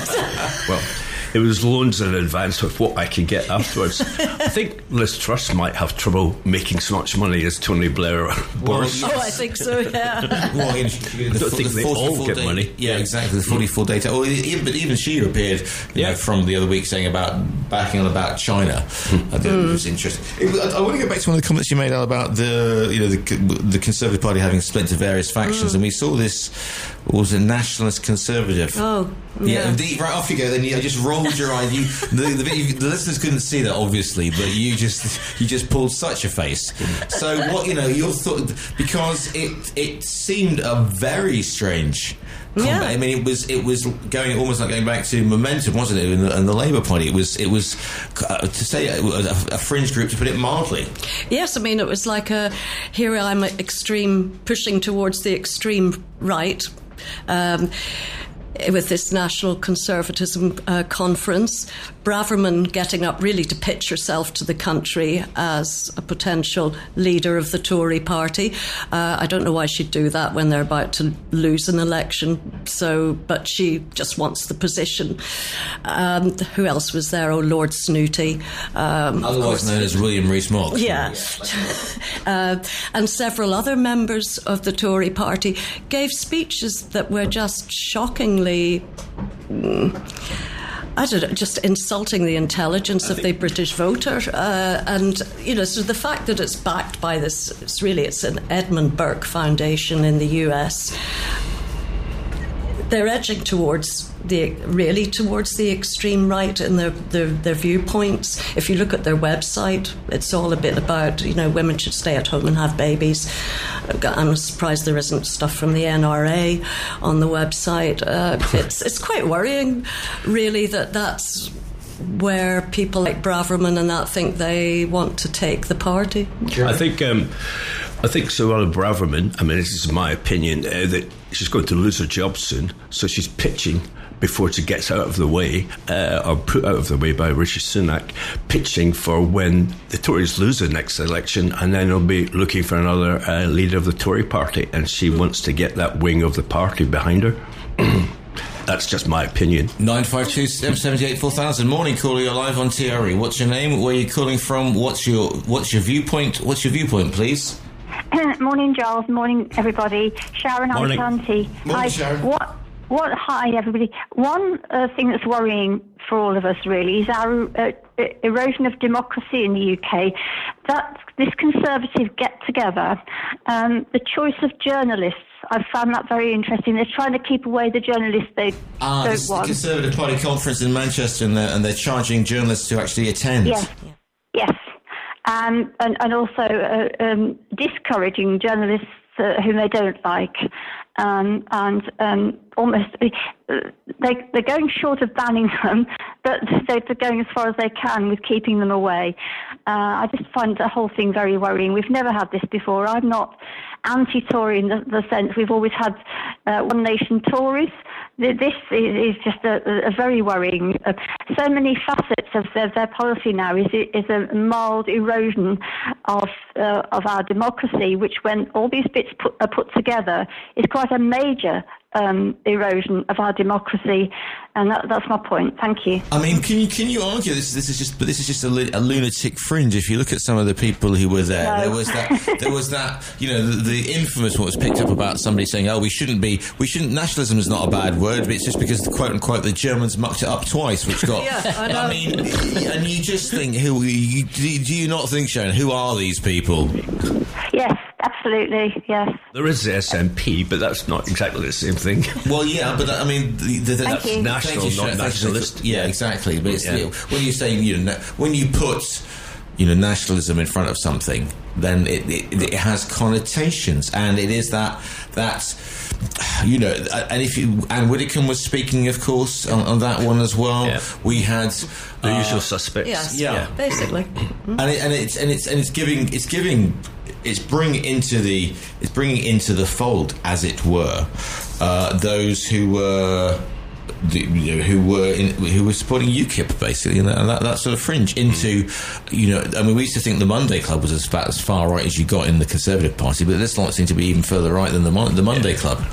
well, it was loans in advance of what I could get afterwards. I think Liz Truss might have trouble making so much money as Tony Blair or Boris. Well, yes. Oh, I think so, yeah. Well, again, the, I don't the, think the they all get day, money. Yeah, exactly, the forty-four day... T- or even, but even she appeared you yeah. know, from the other week saying about backing on about China. I thought mm. it was interesting. It, I, I want to go back to one of the comments you made about the you know the, the Conservative Party having split into various factions, mm. and we saw this... What was a nationalist conservative? Oh, yeah. yeah indeed, right off you go. Then you just rolled your eye. You, the, the, you, the listeners couldn't see that, obviously, but you just you just pulled such a face. So what you know, your thought because it it seemed a very strange. Combat. Yeah. I mean, it was it was going almost like going back to momentum, wasn't it? In the, in the Labour Party, it was it was uh, to say a, a fringe group, to put it mildly. Yes, I mean it was like a here I'm extreme pushing towards the extreme right. Um, with this National Conservatism uh, conference, Braverman getting up really to pitch herself to the country as a potential leader of the Tory party. Uh, I don't know why she'd do that when they're about to lose an election. So, but she just wants the position. Um, who else was there? Oh, Lord Snooty. Um, Otherwise known as William Rees-Mogg. Yeah. uh, and several other members of the Tory party gave speeches that were just shockingly I don't know, just insulting the intelligence of the British voter. Uh, and, you know, so the fact that it's backed by this, it's really, it's an Edmund Burke Foundation in the U S. They're edging towards the, really towards the extreme right in their, their, their viewpoints. If you look at their website, it's all a bit about, you know, women should stay at home and have babies. I'm surprised there isn't stuff from the N R A on the website. Uh, it's it's quite worrying, really, that that's where people like Braverman and that think they want to take the party. I think um, I think Suella Braverman, I mean, this is my opinion, uh, that she's going to lose her job soon, so she's pitching before she gets out of the way, uh, or put out of the way by Rishi Sunak, pitching for when the Tories lose the next election, and then they'll be looking for another uh, leader of the Tory party, and she wants to get that wing of the party behind her. That's just my opinion. nine five two, seven eight, four thousand. Morning caller, you're live on T R E. What's your name? Where are you calling from? What's your What's your viewpoint? What's your viewpoint, please? Morning, Giles. Morning, everybody. Sharon Morning. Alicante. Morning, Hi. Sharon. What? What? Hi, everybody. One uh, thing that's worrying for all of us, really, is our uh, erosion of democracy in the U K. That this Conservative get-together, um, the choice of journalists, I've found that very interesting. They're trying to keep away the journalists they Ah, don't this is the want. Conservative Party conference in Manchester, and they're, and they're charging journalists to actually attend. Yes, yes. Um, and, and also uh, um, discouraging journalists uh, whom they don't like. Um, and um, almost, uh, they, they're going short of banning them, but they're going as far as they can with keeping them away. Uh, I just find the whole thing very worrying. We've never had this before. I'm not anti-Tory in the, the sense we've always had uh, one nation Tories. This is just a, a very worrying. Uh, so many facets of their, their policy now is is a mild erosion of uh, of our democracy, which, when all these bits put, are put together, is quite a major um, erosion of our democracy, and that, that's my point. Thank you. I mean, can you can you argue this? This is just, but this is just a, a lunatic fringe. If you look at some of the people who were there, No. there was that, there was that, you know, the, the infamous what was picked up about somebody saying, "Oh, we shouldn't be, we shouldn't." Nationalism is not a bad word, but it's just because the quote unquote the Germans mucked it up twice, which got. Yeah, I know. I mean, and you just think, who you, do you not think, Sharon? Who are these people? Yes, absolutely. Yes. There is the S N P, but that's not exactly the same thing. Well, yeah, but I mean, the, the, the, Thank that's you. National, thank you, not Sharon. Thank you. nationalist. Yeah, exactly. But it's, Yeah. you know, when you say, you know, when you put, you know, nationalism in front of something, then it, it, it has connotations, and it is that that you know, and if you and Widdicombe was speaking, of course, on, on that one as well. Yeah. We had The uh, usual suspects. Yes, Yeah. basically. and it, and it's and it's and it's giving it's giving it's bringing into the it's bringing into the fold, as it were, uh, those who were. The, you know, who were in, who were supporting UKIP, basically, and that, and that, that sort of fringe into, you know, I mean, we used to think the Monday Club was as, about as far right as you got in the Conservative Party, but this lot seems to be even further right than the Mon- the Monday Yeah. Club.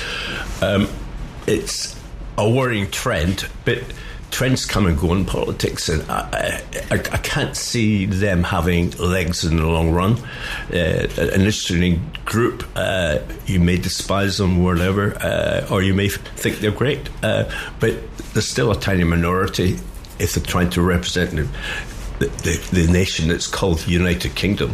Um, it's a worrying trend, but trends come and go in politics, and I, I, I can't see them having legs in the long run. Uh, an interesting group, uh, you may despise them, whatever, uh, or you may think they're great, uh, but there's still a tiny minority if they're trying to represent the, the, the nation that's called the United Kingdom.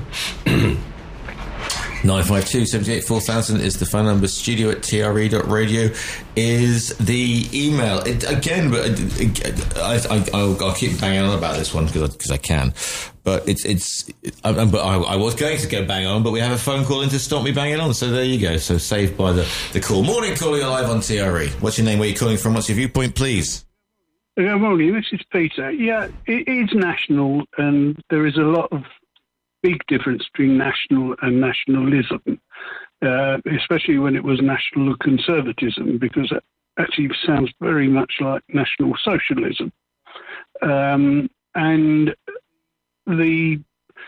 nine five two, seven eight, four thousand is the phone number. Studio at t r e dot radio is the email. It, again, but uh, I, I, I'll, I'll keep banging on about this one because because I, I can. But it's it's. I, I, but I, I was going to go bang on, but we have a phone call in to stop me banging on. So there you go. So saved by the the call. Morning, calling live on T R E. What's your name? Where are you calling from? What's your viewpoint, please? Good morning, this is Peter. Yeah, it is national, and there is a lot of big difference between national and nationalism, uh, especially when it was national conservatism, because it actually sounds very much like national socialism. Um, and the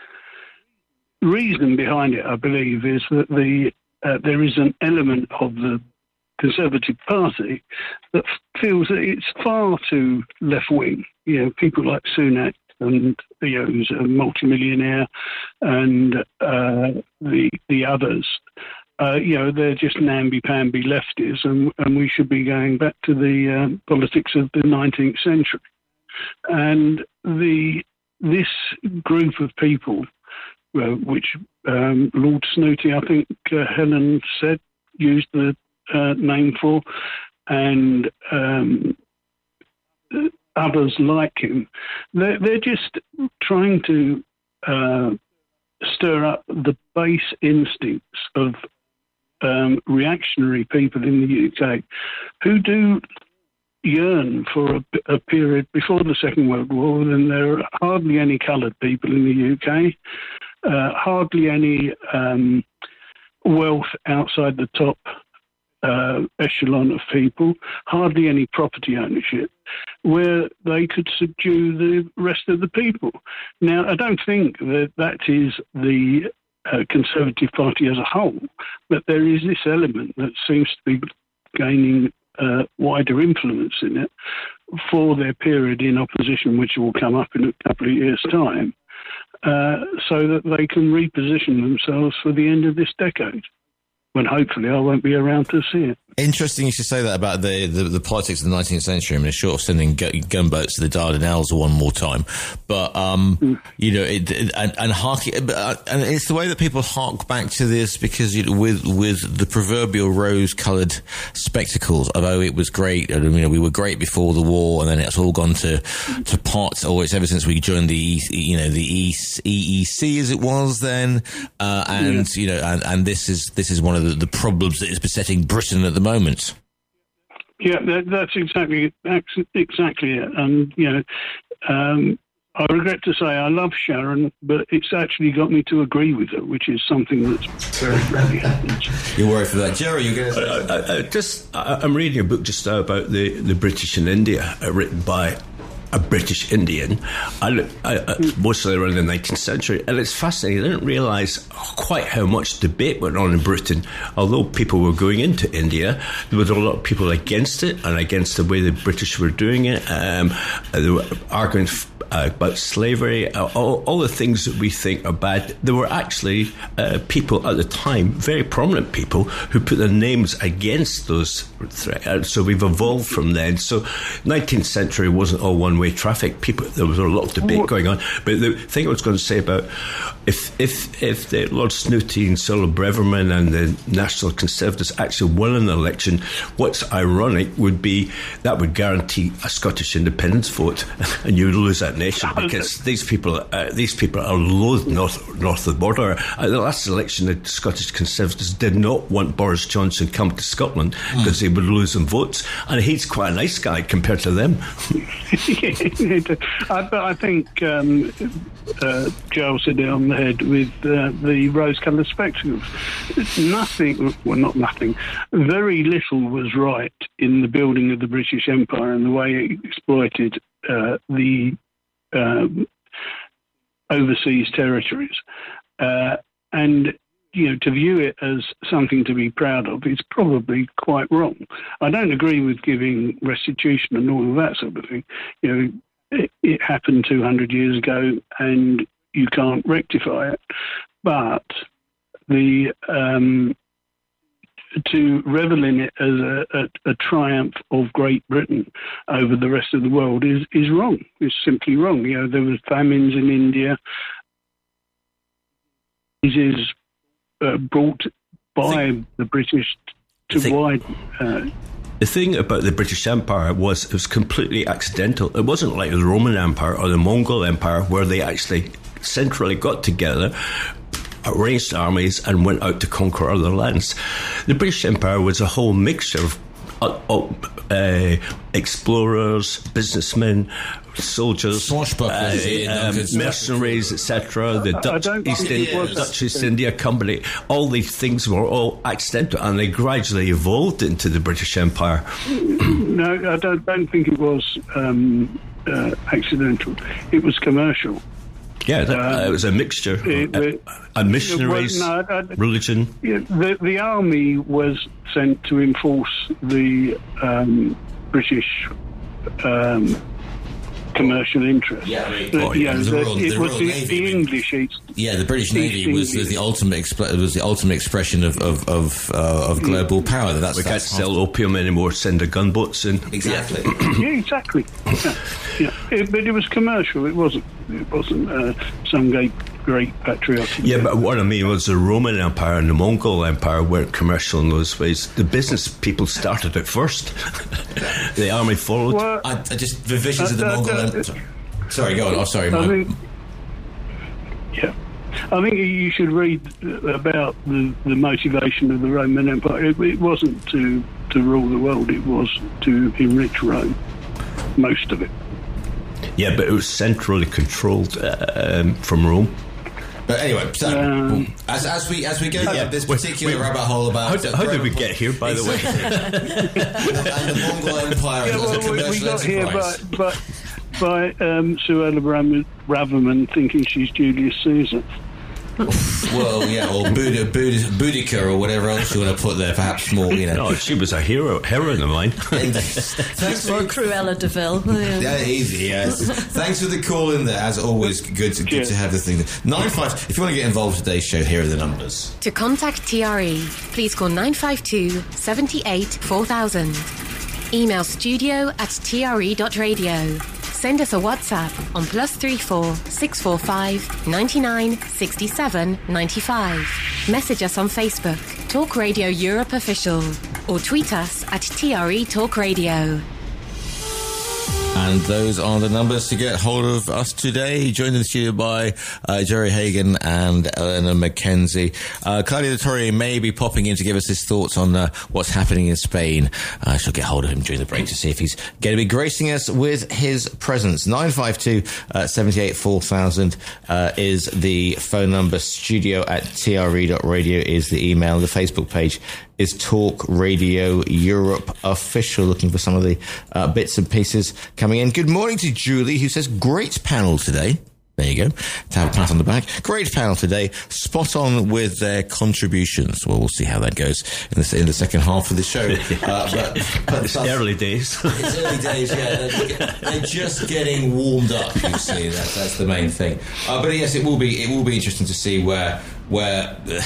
reason behind it, I believe, is that the uh, there is an element of the Conservative Party that feels that it's far too left-wing. You know, people like Sunak, and you know, who's a multimillionaire, and uh, the the others, uh, you know, they're just namby-pamby lefties, and, and we should be going back to the uh, politics of the nineteenth century. And the this group of people, uh, which um, Lord Snooty, I think uh, Helen said, used the uh, name for, and um, others like him, they're, they're just trying to uh, stir up the base instincts of um, reactionary people in the U K who do yearn for a, a period before the Second World War, and there are hardly any coloured people in the U K, uh, hardly any um, wealth outside the top uh, echelon of people, hardly any property ownership, where they could subdue the rest of the people. Now, I don't think that that is the uh, Conservative Party as a whole, but there is this element that seems to be gaining uh, wider influence in it for their period in opposition, which will come up in a couple of years' time. uh, so that they can reposition themselves for the end of this decade, when hopefully I won't be around to see it. Interesting you should say that about the, the, the politics of the nineteenth century. I mean, short of sending gu- gunboats to the Dardanelles one more time. But, um, mm. you know, it, it, and, and, hark, and it's the way that people hark back to this because you know, with with the proverbial rose-coloured spectacles of, oh, it was great, and, you know, we were great before the war, and then it's all gone to, to pot, or it's ever since we joined the, e, you know, the E E C as it was then. Uh, and, yeah. you know, and, and this is this is one of the, the problems that is besetting Britain at the moment. moment. Yeah, that, that's exactly exactly it. And, you know, um, I regret to say I love Sharon, but it's actually got me to agree with her, which is something that's very rarely happens. You're worried for that. Jerry, you're going to say... I, I, I just, I, I'm reading a book just now about the, the British in India, uh, written by a British Indian, I, I, I, mostly around the nineteenth century, and it's fascinating. I didn't realise quite how much debate went on in Britain. Although people were going into India, there was a lot of people against it and against the way the British were doing it. Um, they were arguing uh, about slavery, uh, all, all the things that we think are bad. There were actually uh, people at the time, very prominent people, who put their names against those threats. So we've evolved from then. So nineteenth century wasn't all one way traffic. People, there was a lot of debate going on. But the thing I was going to say about if if if the Lord Snooty and Cyril Breverman and the National Conservatives actually won an election, what's ironic would be that would guarantee a Scottish independence vote, and you would lose that nation because these people uh, these people are loathed north north of the border. At the last election, the Scottish Conservatives did not want Boris Johnson come to Scotland because mm. they would lose them votes, and he's quite a nice guy compared to them. I, but I think um, uh, Joel said it on the head with uh, the rose-coloured spectacles. Nothing, well, not nothing, very little was right in the building of the British Empire and the way it exploited uh, the um, overseas territories. Uh, and you know, to view it as something to be proud of is probably quite wrong. I don't agree with giving restitution and all of that sort of thing. You know, it, it happened two hundred years ago and you can't rectify it. But the um, to revel in it as a, a, a triumph of Great Britain over the rest of the world is, is wrong. It's simply wrong. You know, there was famines in India. This is Uh, brought by think, the British to think, wide. Uh, the thing about the British Empire was it was completely accidental. It wasn't like the Roman Empire or the Mongol Empire where they actually centrally got together, arranged armies and went out to conquer other lands. The British Empire was a whole mixture of uh, uh, explorers, businessmen, soldiers, uh, um, mercenaries, et cetera. The Dutch East India, Dutch East India Company. All these things were all accidental, and they gradually evolved into the British Empire. No, I don't, don't think it was um, uh, accidental. It was commercial. Yeah, that, uh, it was a mixture. It, it, uh, missionaries, well, no, I, I, religion. Yeah, the, the army was sent to enforce the um, British um, commercial interest. Yeah, I mean, the, oh, yeah, know, the, the, Royal, it the was Royal the, Navy. the English East. Yeah, the British Navy was, was the ultimate expl- was the ultimate expression of of of, uh, of global yeah. power. That's we can't that's sell opium anymore. Send the gunboats in. Exactly. yeah, exactly. Yeah, yeah. It, but it was commercial. It wasn't. It wasn't uh, some great great patriotic. Yeah, but what I mean was the Roman Empire and the Mongol Empire weren't commercial in those ways. The business people started it first. The army followed. Well, I, I just the visions uh, of the uh, Mongol uh, Empire. Sorry, go on. Oh, sorry. I think, yeah, I think you should read about the, the motivation of the Roman Empire. It, it wasn't to to rule the world; it was to enrich Rome. Most of it. Yeah, but it was centrally controlled uh, um, from Rome. But anyway, so um, as as we as we go down yeah, this particular wait, wait, rabbit hole about how, how did we get here, by the way? And the Mongol Empire yeah, was well, a commercial we got enterprise. Here by, by, by um, Suella Braverman thinking she's Julius Caesar. Well, yeah, or Buddha, Buddha, Boudica or whatever else you want to put there, perhaps more, you know. No, she was a hero, heroine of mine. Thanks for Cruella de Vil. Yeah. Yeah, easy, yes. Thanks for the call in there. As always, good to, good to have the thing. Nine five. If you want to get involved in today's show, here are the numbers. To contact T R E, please call nine five two, seven eight, four thousand. Email studio at t r e dot radio. Send us a WhatsApp on plus three four six four five ninety nine sixty seven ninety five. Message us on Facebook, Talk Radio Europe Official, or tweet us at T R E Talk Radio. And those are the numbers to get hold of us today. Joined in the studio by uh, Jerry Hagan and Eleanor Mackenzie. Uh, Claudio Torre may be popping in to give us his thoughts on uh, what's happening in Spain. I uh, shall get hold of him during the break to see if he's going to be gracing us with his presence. nine five two, seven eight, four thousand uh, is the phone number. Studio at t r e dot radio is the email. The Facebook page is Talk Radio Europe Official. Looking for some of the uh, bits and pieces coming in. Good morning to Julie, who says, great panel today. There you go. To have a pat on the back. Great panel today. Spot on with their contributions. Well, we'll see how that goes in the, in the second half of the show. Uh, but, but it's early days. It's early days, yeah. They're, they're just getting warmed up, you see. That's, that's the main thing. Uh, but yes, it will be it will be interesting to see where... where uh,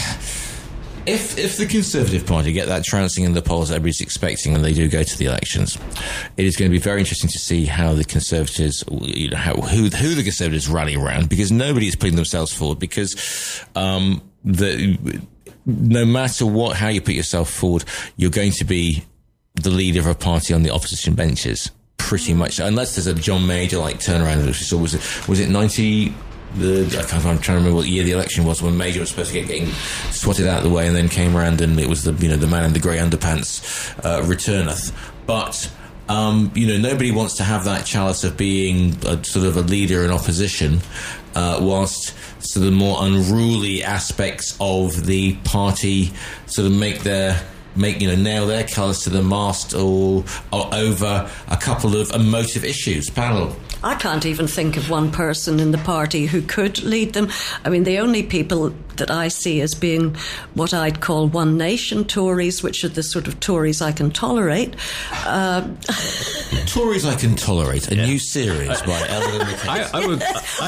If if the Conservative Party get that trouncing in the polls that everybody's expecting when they do go to the elections, it is going to be very interesting to see how the Conservatives, you know, how, who who the Conservatives rally around, because nobody is putting themselves forward. Because um, the no matter what, how you put yourself forward, you're going to be the leader of a party on the opposition benches, pretty much, unless there's a John Major like turnaround. Which was it was it ninety. The, I can't, I'm trying to remember what year the election was when Major was supposed to get getting swatted out of the way, and then came around and it was the you know the man in the grey underpants uh, returneth. But um, you know nobody wants to have that chalice of being a, sort of a leader in opposition, uh, whilst sort of more unruly aspects of the party sort of make their make you know nail their colours to the mast or, or over a couple of emotive issues. Panel. I can't even think of one person in the party who could lead them. I mean, the only people that I see as being what I'd call One Nation Tories, which are the sort of Tories I can tolerate. Um, Tories I Can Tolerate, a yeah. new series I, by Eleanor Mackenzie. I, I would,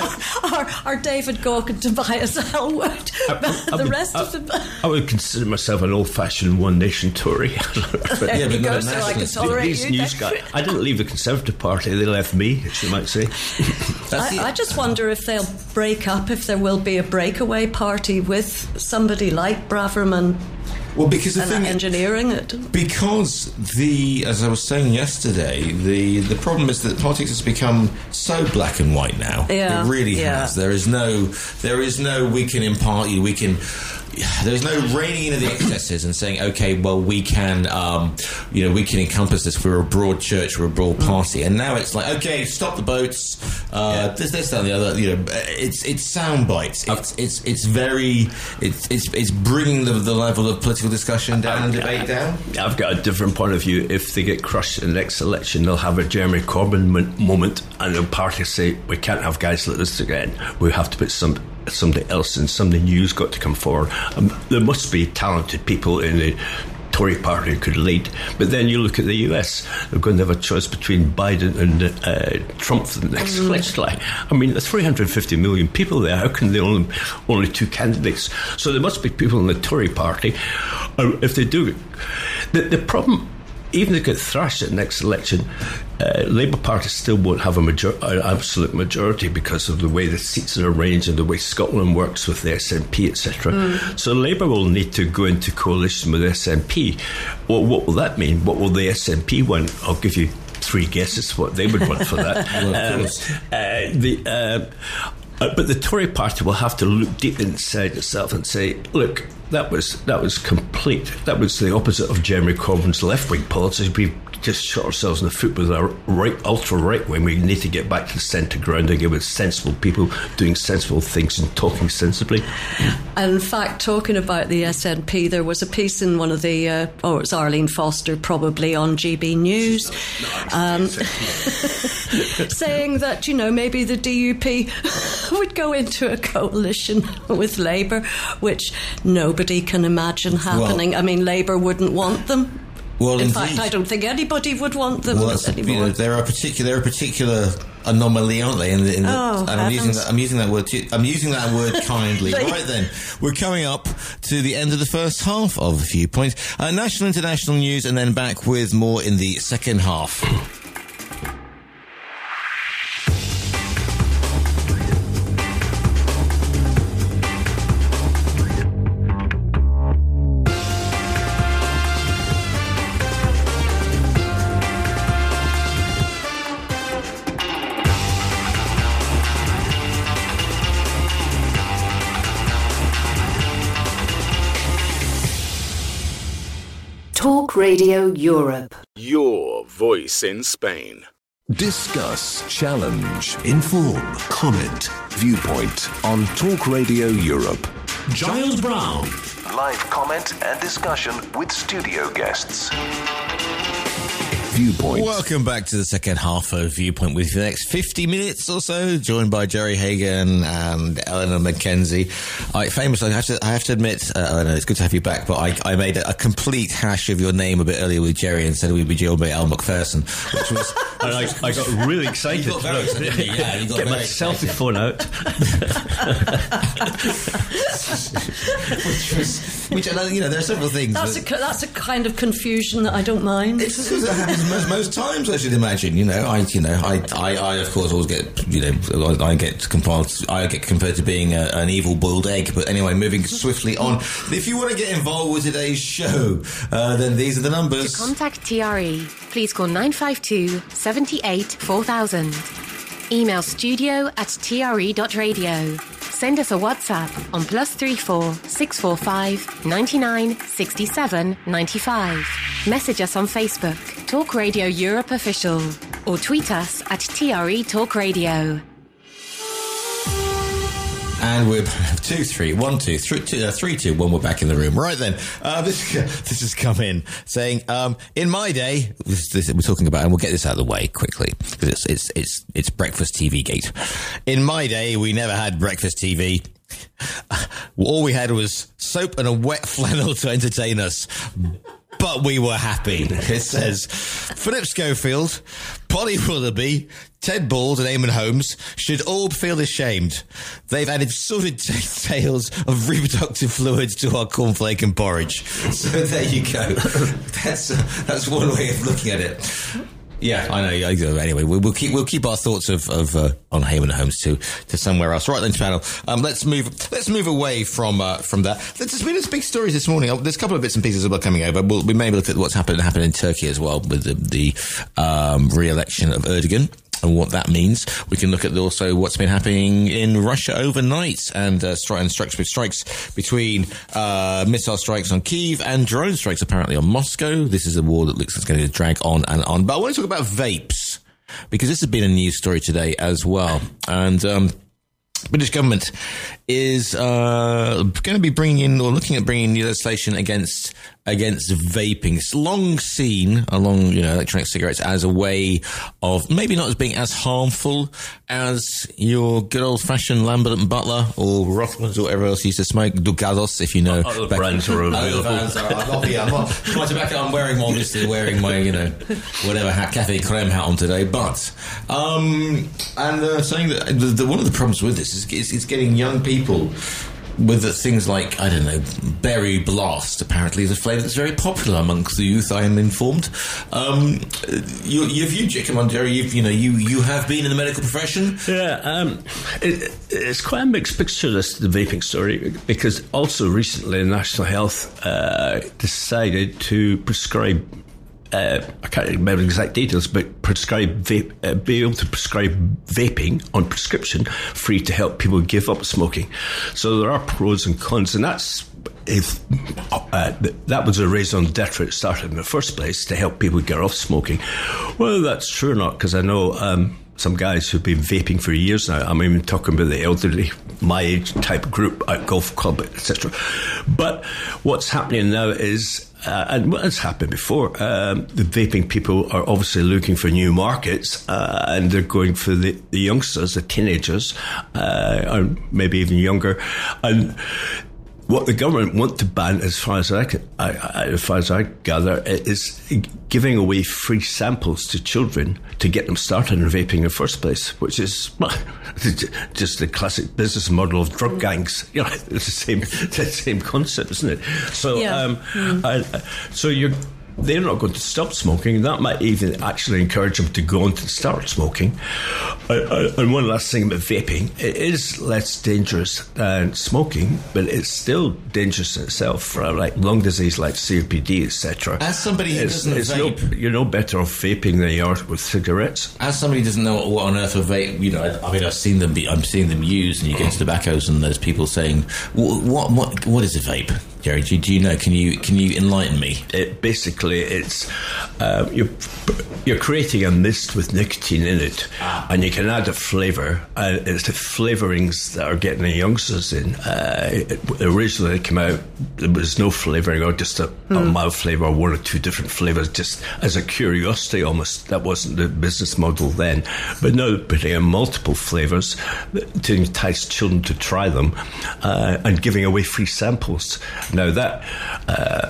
I, or, or David Gauke and Tobias Elwood. I, I, the would, rest I, of them. I would consider myself an old-fashioned One Nation Tory. There yeah, but you go, so I can tolerate These you. News guys, I didn't leave the Conservative Party, they left me, as you might say. I, I just wonder if they'll break up, if there will be a breakaway party with somebody like Braverman. Well, because the and thing engineering it. Because the, as I was saying yesterday, the the problem is that politics has become so black and white now. Yeah, it really yeah. has. There is no, there is no we can impart you, we can. There's no reining in of the excesses and saying, okay, well, we can, um, you know, we can encompass this. We're a broad church, we're a broad party, and now it's like, okay, stop the boats. Uh, yeah. This, this, that, and the other. You know, it's it's sound bites. It's it's it's very it's it's it's bringing the, the level of political discussion down and debate down. I've got a different point of view. If they get crushed in the next election, they'll have a Jeremy Corbyn moment, and the party say, we can't have guys like this again. We have to put some. somebody else and somebody new's got to come forward. Um, there must be talented people in the Tory party who could lead, but then you look at the U S, they're going to have a choice between Biden and uh, Trump for the next mm. election. I mean, there's three hundred fifty million people there. How can they only only two candidates? So there must be people in the Tory party. Or if they do, the, the problem. Even if they get thrashed at the next election, uh, Labour Party still won't have a major- an absolute majority because of the way the seats are arranged and the way Scotland works with the S N P, et cetera. Mm. So Labour will need to go into coalition with the S N P. Well, what will that mean? What will the S N P want? I'll give you three guesses what they would want for that. Well, um, uh, the... Uh, Uh, but the Tory party will have to look deep inside itself and say, look, that was that was complete. That was the opposite of Jeremy Corbyn's left-wing policies. We've just shot ourselves in the foot with our right, ultra right wing. We need to get back to the centre ground again with sensible people doing sensible things and talking sensibly. And in fact, talking about the S N P, there was a piece in one of the, uh, oh, it was Arlene Foster probably on G B News, um, saying that, you know, maybe the D U P would go into a coalition with Labour, which nobody can imagine happening. Well, I mean, Labour wouldn't want them. Well, in indeed. fact, I don't think anybody would want them well, anymore. You know, there are particular, there are particular anomaly, aren't they? In the, in the, oh, and I'm using that. I'm using that word. Too, I'm using that word kindly. Right then, we're coming up to the end of the first half of Viewpoint. Uh, national, international news, and then back with more in the second half. Talk Radio Europe. Your voice in Spain. Discuss, challenge, inform, comment, Viewpoint on Talk Radio Europe. Giles Brown. Live comment and discussion with studio guests. Viewpoint. Welcome back to the second half of Viewpoint with the next fifty minutes or so, joined by Jerry Hagan and Eleanor Mackenzie. I famously, I have to, I have to admit, uh, Eleanor, it's good to have you back, but I, I made a, a complete hash of your name a bit earlier with Jerry and said we'd be joined by Al McPherson, which was... and I, I got really excited. You got very excited, yeah. You got Get very my excited. selfie phone out. which was, which, you know, there are several things. That's, that, a, that's a kind of confusion that I don't mind. It's because it happens most, most times, I should imagine. You know, I, you know, I, I, I of course always get, you know, I, I get compared, I get compared to being a, an evil boiled egg. But anyway, moving swiftly on. If you want to get involved with today's show, uh, then these are the numbers. To contact T R E, please call nine five two, seven eight, four thousand. Email studio at t r e dot radio. Send us a WhatsApp on plus three four six four five ninety nine sixty seven ninety five. Message us on Facebook, Talk Radio Europe Official, or tweet us at T R E Talk Radio. And we're two, three, one, two, three, two, uh, three, two, one. We're back in the room. Right then, uh, this this has come in saying, um, in my day, this, this, we're talking about, and we'll get this out of the way quickly because it's it's it's it's breakfast T V gate. In my day, we never had breakfast T V. All we had was soap and a wet flannel to entertain us. But we were happy. It says, Philip Schofield, Polly Willoughby, Ted Bald and Eamon Holmes should all feel ashamed. They've added sordid t- tales of reproductive fluids to our cornflake and porridge. So there you go. That's uh, that's one way of looking at it. Yeah, I know. Anyway, we'll keep we'll keep our thoughts of, of uh, on Eamon Holmes to to somewhere else. Right then, panel. Um, let's move let's move away from uh, from that. There's been some big stories this morning. There's a couple of bits and pieces that are coming over. We'll, we maybe look at what's happened happened in Turkey as well with the, the um, re-election of Erdogan and what that means. We can look at also what's been happening in Russia overnight and uh, stri- and strikes with strikes between uh, missile strikes on Kyiv and drone strikes apparently on Moscow. This is a war that looks like it's going to drag on and on. But I want to talk about vapes because this has been a news story today as well. And um, British government is uh, going to be bringing in or looking at bringing new legislation against against vaping. It's long seen along, you know, electronic cigarettes as a way of maybe not as being as harmful as your good old fashioned Lambert and Butler or Rothmans or whatever else you used to smoke. Ducados, if you know. Other brands are available. I'm not, yeah, I'm not, my tobacco, I'm wearing one, obviously wearing my, you know, whatever hat, Cafe Creme hat on today. But, um, and uh, saying that the, the, one of the problems with this is it's, it's getting young people with the things like, I don't know, Berry Blast, apparently, is a flavour that's very popular amongst the youth, I am informed. Um, you, you've, you, come on, Jerry, you've, you know, you, you have been in the medical profession. Yeah, um, it, it's quite a mixed picture, this, the vaping story, because also recently National Health uh, decided to prescribe Uh, I can't remember the exact details, but prescribe vape, uh, be able to prescribe vaping on prescription free to help people give up smoking. So there are pros and cons, and that's if uh, th- that was a raison d'etre it started in the first place, to help people get off smoking. Well, that's true or not, because I know um, some guys who've been vaping for years now. I'm even talking about the elderly, my age type group at golf club, et cetera. But what's happening now is, uh, and what has happened before, um, the vaping people are obviously looking for new markets, uh, and they're going for the, the youngsters, the teenagers, uh, or maybe even younger, and what the government want to ban, as far as I, can, I, I, as far as I gather, is giving away free samples to children to get them started in vaping in the first place, which is well, just the classic business model of drug gangs. You know, it's the same, the same concept, isn't it? So, yeah. um, mm. I, so you're. They're not going to stop smoking. That might even actually encourage them to go on to start smoking. Uh, and one last thing about vaping, it is less dangerous than smoking, but it's still dangerous in itself for like lung disease like C O P D, et cetera. As somebody who it's, doesn't it's vape, no, you're no better off vaping than you are with cigarettes. As somebody who doesn't know what on earth a vape, you know, I, I mean, I've seen them. Be, I'm seeing them used, and you get into tobaccos, and there's people saying, "What, what, what is a vape?" Jerry, do, do you know? Can you can you enlighten me? It basically, it's uh, you're you're creating a mist with nicotine in it, ah. and you can add a flavour. And it's the flavourings that are getting the youngsters in. Uh, it, originally, it came out there was no flavouring, or just a, mm. a mild flavour, or one or two different flavours, just as a curiosity almost. That wasn't the business model then. But now putting in multiple flavours to entice children to try them, uh, and giving away free samples. Now that, uh,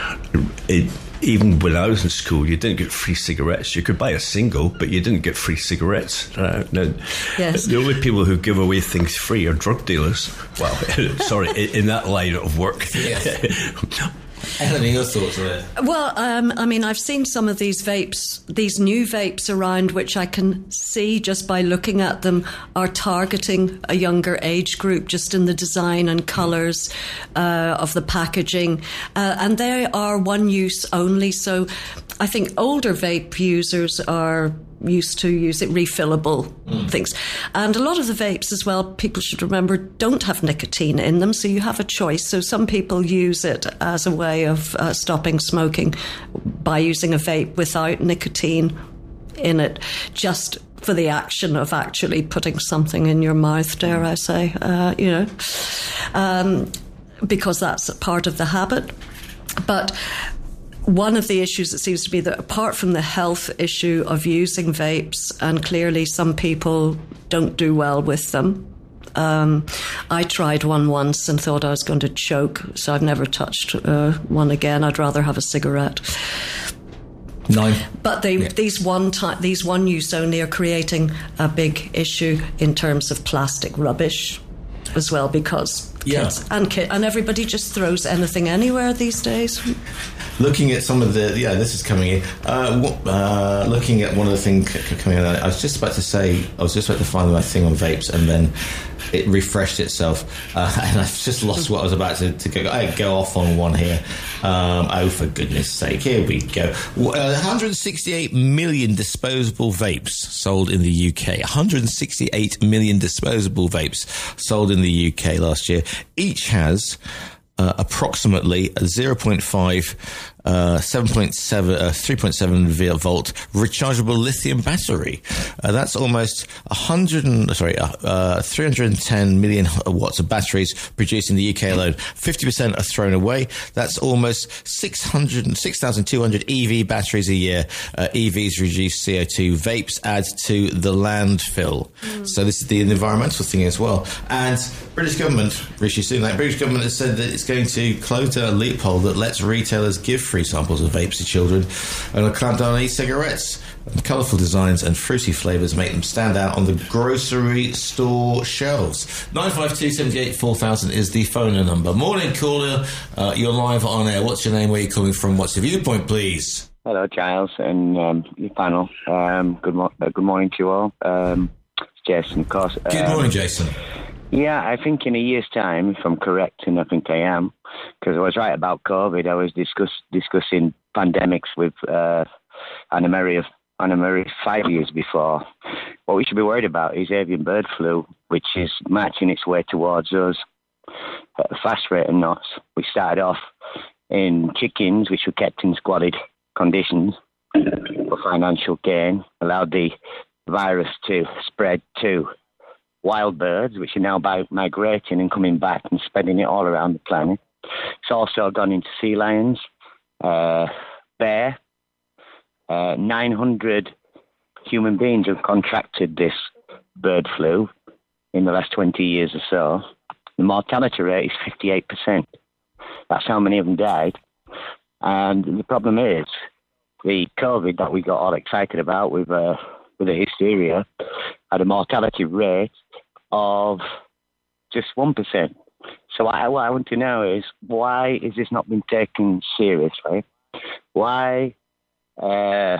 it, even when I was in school, you didn't get free cigarettes. You could buy a single, but you didn't get free cigarettes. Uh, now, yes. The only people who give away things free are drug dealers. Well, sorry, in, in that line of work. Yes. Helen, your thoughts on it? Well, um, I mean, I've seen some of these vapes, these new vapes around, which I can see just by looking at them are targeting a younger age group, just in the design and colours uh, of the packaging. Uh, and they are one use only. So I think older vape users are used to use it refillable mm. things, and a lot of the vapes as well, people should remember, don't have nicotine in them, so you have a choice. So some people use it as a way of uh, stopping smoking by using a vape without nicotine in it, just for the action of actually putting something in your mouth, dare I say, uh, you know, um, because that's a part of the habit. But one of the issues, it seems to be, that apart from the health issue of using vapes, and clearly some people don't do well with them. Um, I tried one once and thought I was going to choke, so I've never touched uh, one again. I'd rather have a cigarette. No. But they, yeah. these one time, these one use only are creating a big issue in terms of plastic rubbish as well, because yeah. kids and ki- and everybody just throws anything anywhere these days. Looking at some of the, yeah, this is coming in. Uh, uh, looking at one of the things coming in, I was just about to say, I was just about to find my thing on vapes, and then it refreshed itself, uh, and I've just lost what I was about to, to go, I go off on one here. Um, oh, for goodness sake, here we go. Uh, one hundred sixty-eight million disposable vapes sold in the U K. one hundred sixty-eight million disposable vapes sold in the U K last year. Each has Uh, approximately a zero point five, uh, seven point seven, uh, three point seven volt rechargeable lithium battery. Uh, that's almost a hundred, sorry, uh, uh, three hundred ten million watts of batteries produced in the U K alone. fifty percent are thrown away. That's almost six hundred, six thousand two hundred E V batteries a year. Uh, E Vs reduce C O two. Vapes add to the landfill. Mm. So this is the environmental thing as well. And British government, Rishi Sunak, British government has said that it's going to close down a loophole that lets retailers give free samples of vapes to children, and will clamp down on e-cigarettes. And colourful designs and fruity flavours make them stand out on the grocery store shelves. nine five two, seven eight, four thousand is the phone number. Morning, caller. Uh, you're live on air. What's your name? Where are you calling from? What's your viewpoint, please? Hello, Giles and um, your panel. Um, good, mo- uh, good morning to you all. Um, it's Jason, of course. Good um, morning, Jason. Yeah, I think in a year's time, if I'm correct, and I think I am, because I was right about COVID, I was discuss, discussing pandemics with uh, Anna Murray, Anna Murray five years before. What we should be worried about is avian bird flu, which is marching its way towards us at a fast rate of knots. We started off in chickens, which were kept in squalid conditions for financial gain, allowed the virus to spread to wild birds, which are now bi- migrating and coming back and spreading it all around the planet. It's also gone into sea lions, uh, bear. Uh, nine hundred human beings have contracted this bird flu in the last twenty years or so. The mortality rate is fifty-eight percent. That's how many of them died. And the problem is, the COVID that we got all excited about with uh, with the hysteria had a mortality rate of just one percent. So what I, what I want to know is, why is this not been taken seriously? Why uh,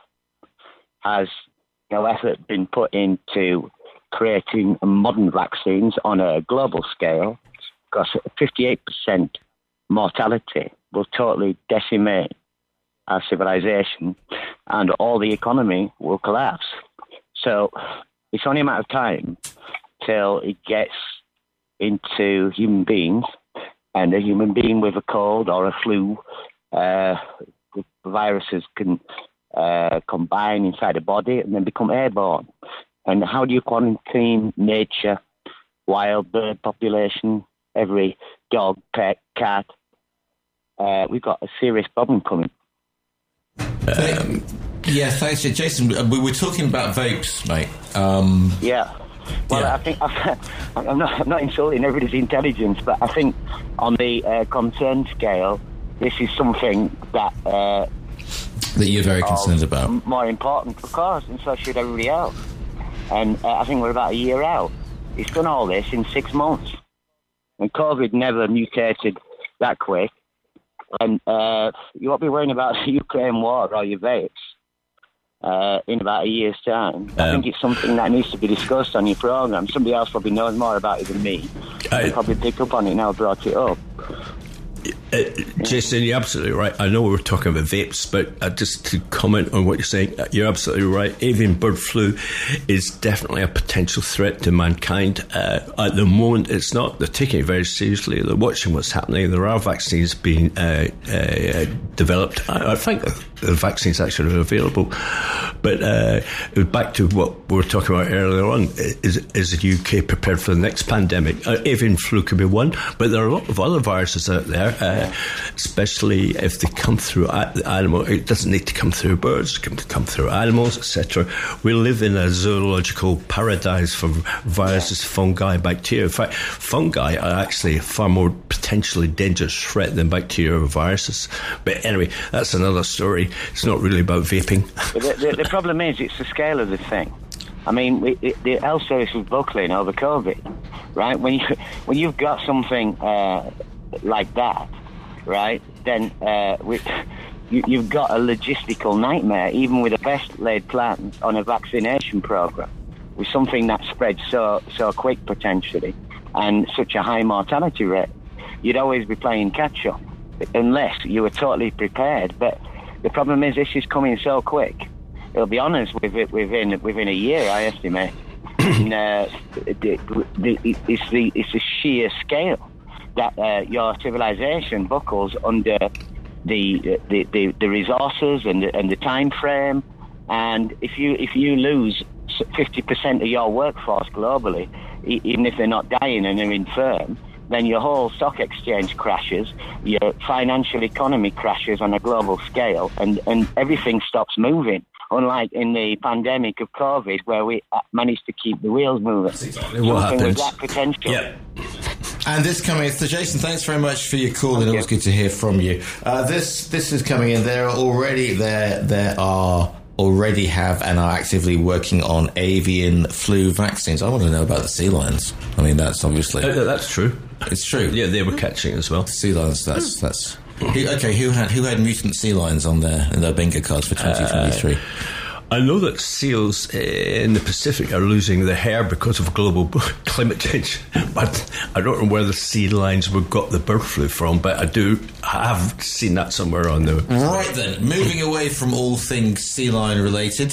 has no effort been put into creating modern vaccines on a global scale? Because fifty-eight percent mortality will totally decimate our civilization and all the economy will collapse. So it's only a matter of time till it gets into human beings, and a human being with a cold or a flu, uh, the viruses can uh, combine inside the body and then become airborne. And how do you quarantine nature, wild bird population, every dog, pet, cat? Uh, we've got a serious problem coming. Um, yeah, thanks, Jason. We were talking about vapes, mate. Um, yeah. Well, yeah. I think I'm not, I'm not insulting everybody's intelligence, but I think on the uh, concern scale, this is something that uh, that you're very concerned about. More important, of course, and so should everybody else. And uh, I think we're about a year out. It's done all this in six months, and COVID never mutated that quick. And uh, you won't be worrying about the Ukraine war or your vapes uh, in about a year's time. Um, I think it's something that needs to be discussed on your programme. Somebody else probably knows more about it than me. I will probably pick up on it now I brought it up. Uh, Jason, you're absolutely right. I know we were talking about vapes, but uh, just to comment on what you're saying, you're absolutely right. Avian bird flu is definitely a potential threat to mankind. Uh, at the moment, it's not. They're taking it very seriously. They're watching what's happening. There are vaccines being uh, uh, developed. I, I think the vaccines actually are available. But uh, back to what we were talking about earlier on, is, is the U K prepared for the next pandemic? Uh, avian flu could be one, but there are a lot of other viruses out there. Uh, especially if they come through the animal. It doesn't need to come through birds, it can come through animals, et cetera. We live in a zoological paradise for viruses, fungi, bacteria. In fact, fungi are actually a far more potentially dangerous threat than bacteria or viruses. But anyway, that's another story. It's not really about vaping. But the, the, the problem is, it's the scale of the thing. I mean, we, it, the health service was buckling over COVID, right? When you when you've got something uh, like that, right, then uh, we, you, you've got a logistical nightmare, even with the best laid plans on a vaccination program, with something that spreads so so quick potentially and such a high mortality rate. You'd always be playing catch up unless you were totally prepared. But the problem is, this is coming so quick. It'll be honest with it within within a year, I estimate. and, uh, the, the, it's the it's the sheer scale that uh, your civilization buckles under the the, the, the resources and the, and the time frame. And if you if you lose fifty percent of your workforce globally, e- even if they're not dying and they're infirm, then your whole stock exchange crashes, your financial economy crashes on a global scale, and, and everything stops moving. Unlike in the pandemic of COVID, where we managed to keep the wheels moving. That's exactly what Something happens. with that potential. Yep. And this coming, so Jason, thanks very much for your call, and always good to hear from you. Uh, this this is coming in. There are already there there are already have and are actively working on avian flu vaccines. I want to know about the sea lions. I mean, that's obviously uh, that's true. It's true. Yeah, they were catching it as well. Sea lions. That's that's. Who, okay, who had who had mutant sea lions on their in their bingo cards for twenty twenty-three? Uh, I know that seals in the Pacific are losing their hair because of global climate change, but I don't know where the sea lions we got the bird flu from, but I do have seen that somewhere on the... Right then, moving away from all things sea lion related,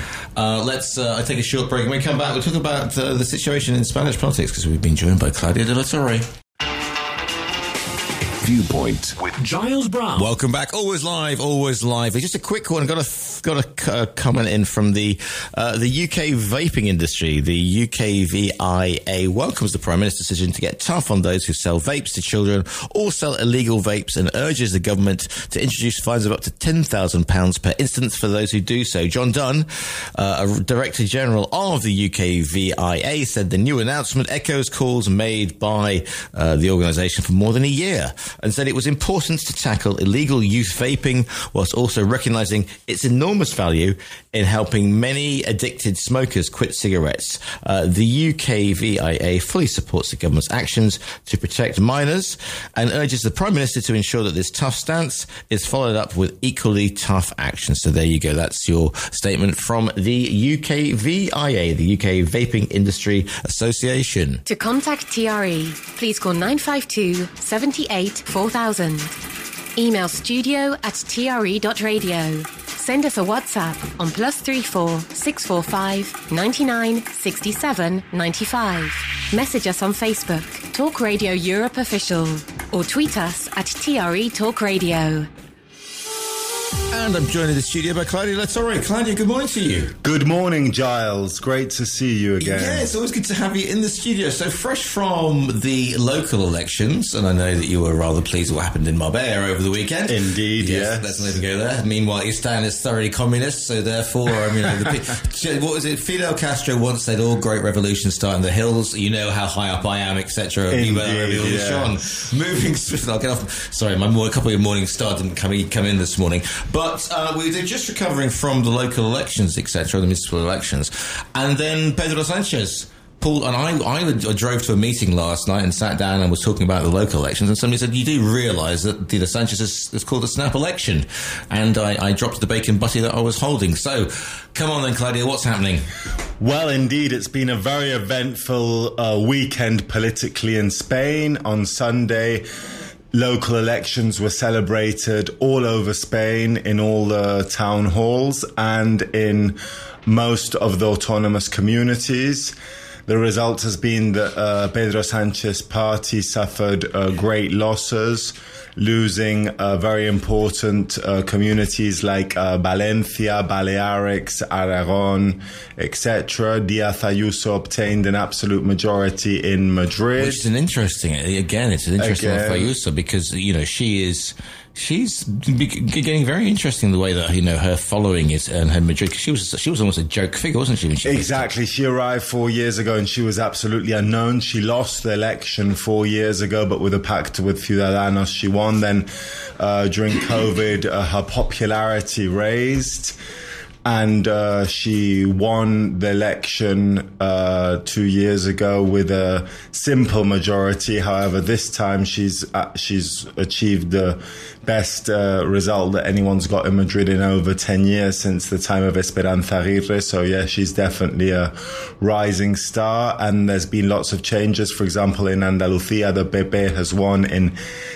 uh, let's uh, I take a short break. When we come back, we'll talk about uh, the situation in Spanish politics, because we've been joined by Claudia de la Torre. If Viewpoint with Giles Brown. Welcome back. Always live, always live. Just a quick one. Got a got a uh, comment in from the uh, the U K vaping industry. The U K V I A welcomes the Prime Minister's decision to get tough on those who sell vapes to children or sell illegal vapes, and urges the government to introduce fines of up to ten thousand pounds per instance for those who do so. John Dunn, uh, a Director General of the U K V I A, said the new announcement echoes calls made by uh, the organisation for more than a year, and said it was important to tackle illegal youth vaping whilst also recognising its enormous value in helping many addicted smokers quit cigarettes. Uh, the U K V I A fully supports the government's actions to protect minors and urges the Prime Minister to ensure that this tough stance is followed up with equally tough action. So there you go. That's your statement from the U K V I A, the U K Vaping Industry Association. To contact T R E, please call nine five two, seven eight, four thousand. Email studio at t r e dot radio. Send us a WhatsApp on plus three four six four five ninety nine sixty seven ninety five. Message us on Facebook, Talk Radio Europe Official, or tweet us at T R E Talk Radio. And I'm joined in the studio by Claudia Latorre. Claudia, good morning to you. Good morning, Giles. Great to see you again. Yeah, it's always good to have you in the studio. So fresh from the local elections, and I know that you were rather pleased with what happened in Marbella over the weekend. Indeed, yes. yes. Let's not even go there. Meanwhile, Istan is thoroughly communist, so therefore, I mean, the, what was it? Fidel Castro once said, all great revolutions start in the hills. You know how high up I am, et cetera. Indeed, yeah. Moving swiftly. I'll get off. Sorry, my a couple of morning star didn't come, come in this morning. But uh, we were just recovering from the local elections, et cetera, the municipal elections. And then Pedro Sanchez pulled, and I, I, I drove to a meeting last night and sat down and was talking about the local elections, and somebody said, you do realise that the Sanchez is, is called a snap election. And I, I dropped the bacon butty that I was holding. So, come on then, Claudia, what's happening? Well, indeed, it's been a very eventful uh, weekend politically in Spain. On Sunday, local elections were celebrated all over Spain, in all the town halls and in most of the autonomous communities. The result has been that uh, Pedro Sanchez's party suffered uh, great losses, losing uh, very important uh, communities like uh, Valencia, Balearics, Aragon, et cetera. Díaz Ayuso obtained an absolute majority in Madrid. Which is an interesting, again, it's an interesting Again. one for Ayuso, because, you know, she is... She's getting very interesting the way that, you know, her following is, and her Madrid, because she was she was almost a joke figure, wasn't she? When she exactly. She arrived four years ago and she was absolutely unknown. She lost the election four years ago, but with a pact with Ciudadanos, she won. Then uh, during COVID, uh, her popularity raised. And uh, she won the election uh, two years ago with a simple majority. However, this time she's uh, she's achieved the best uh, result that anyone's got in Madrid in over ten years, since the time of Esperanza Aguirre. So, yeah, she's definitely a rising star. And there's been lots of changes. For example, in Andalusia, the P P has won in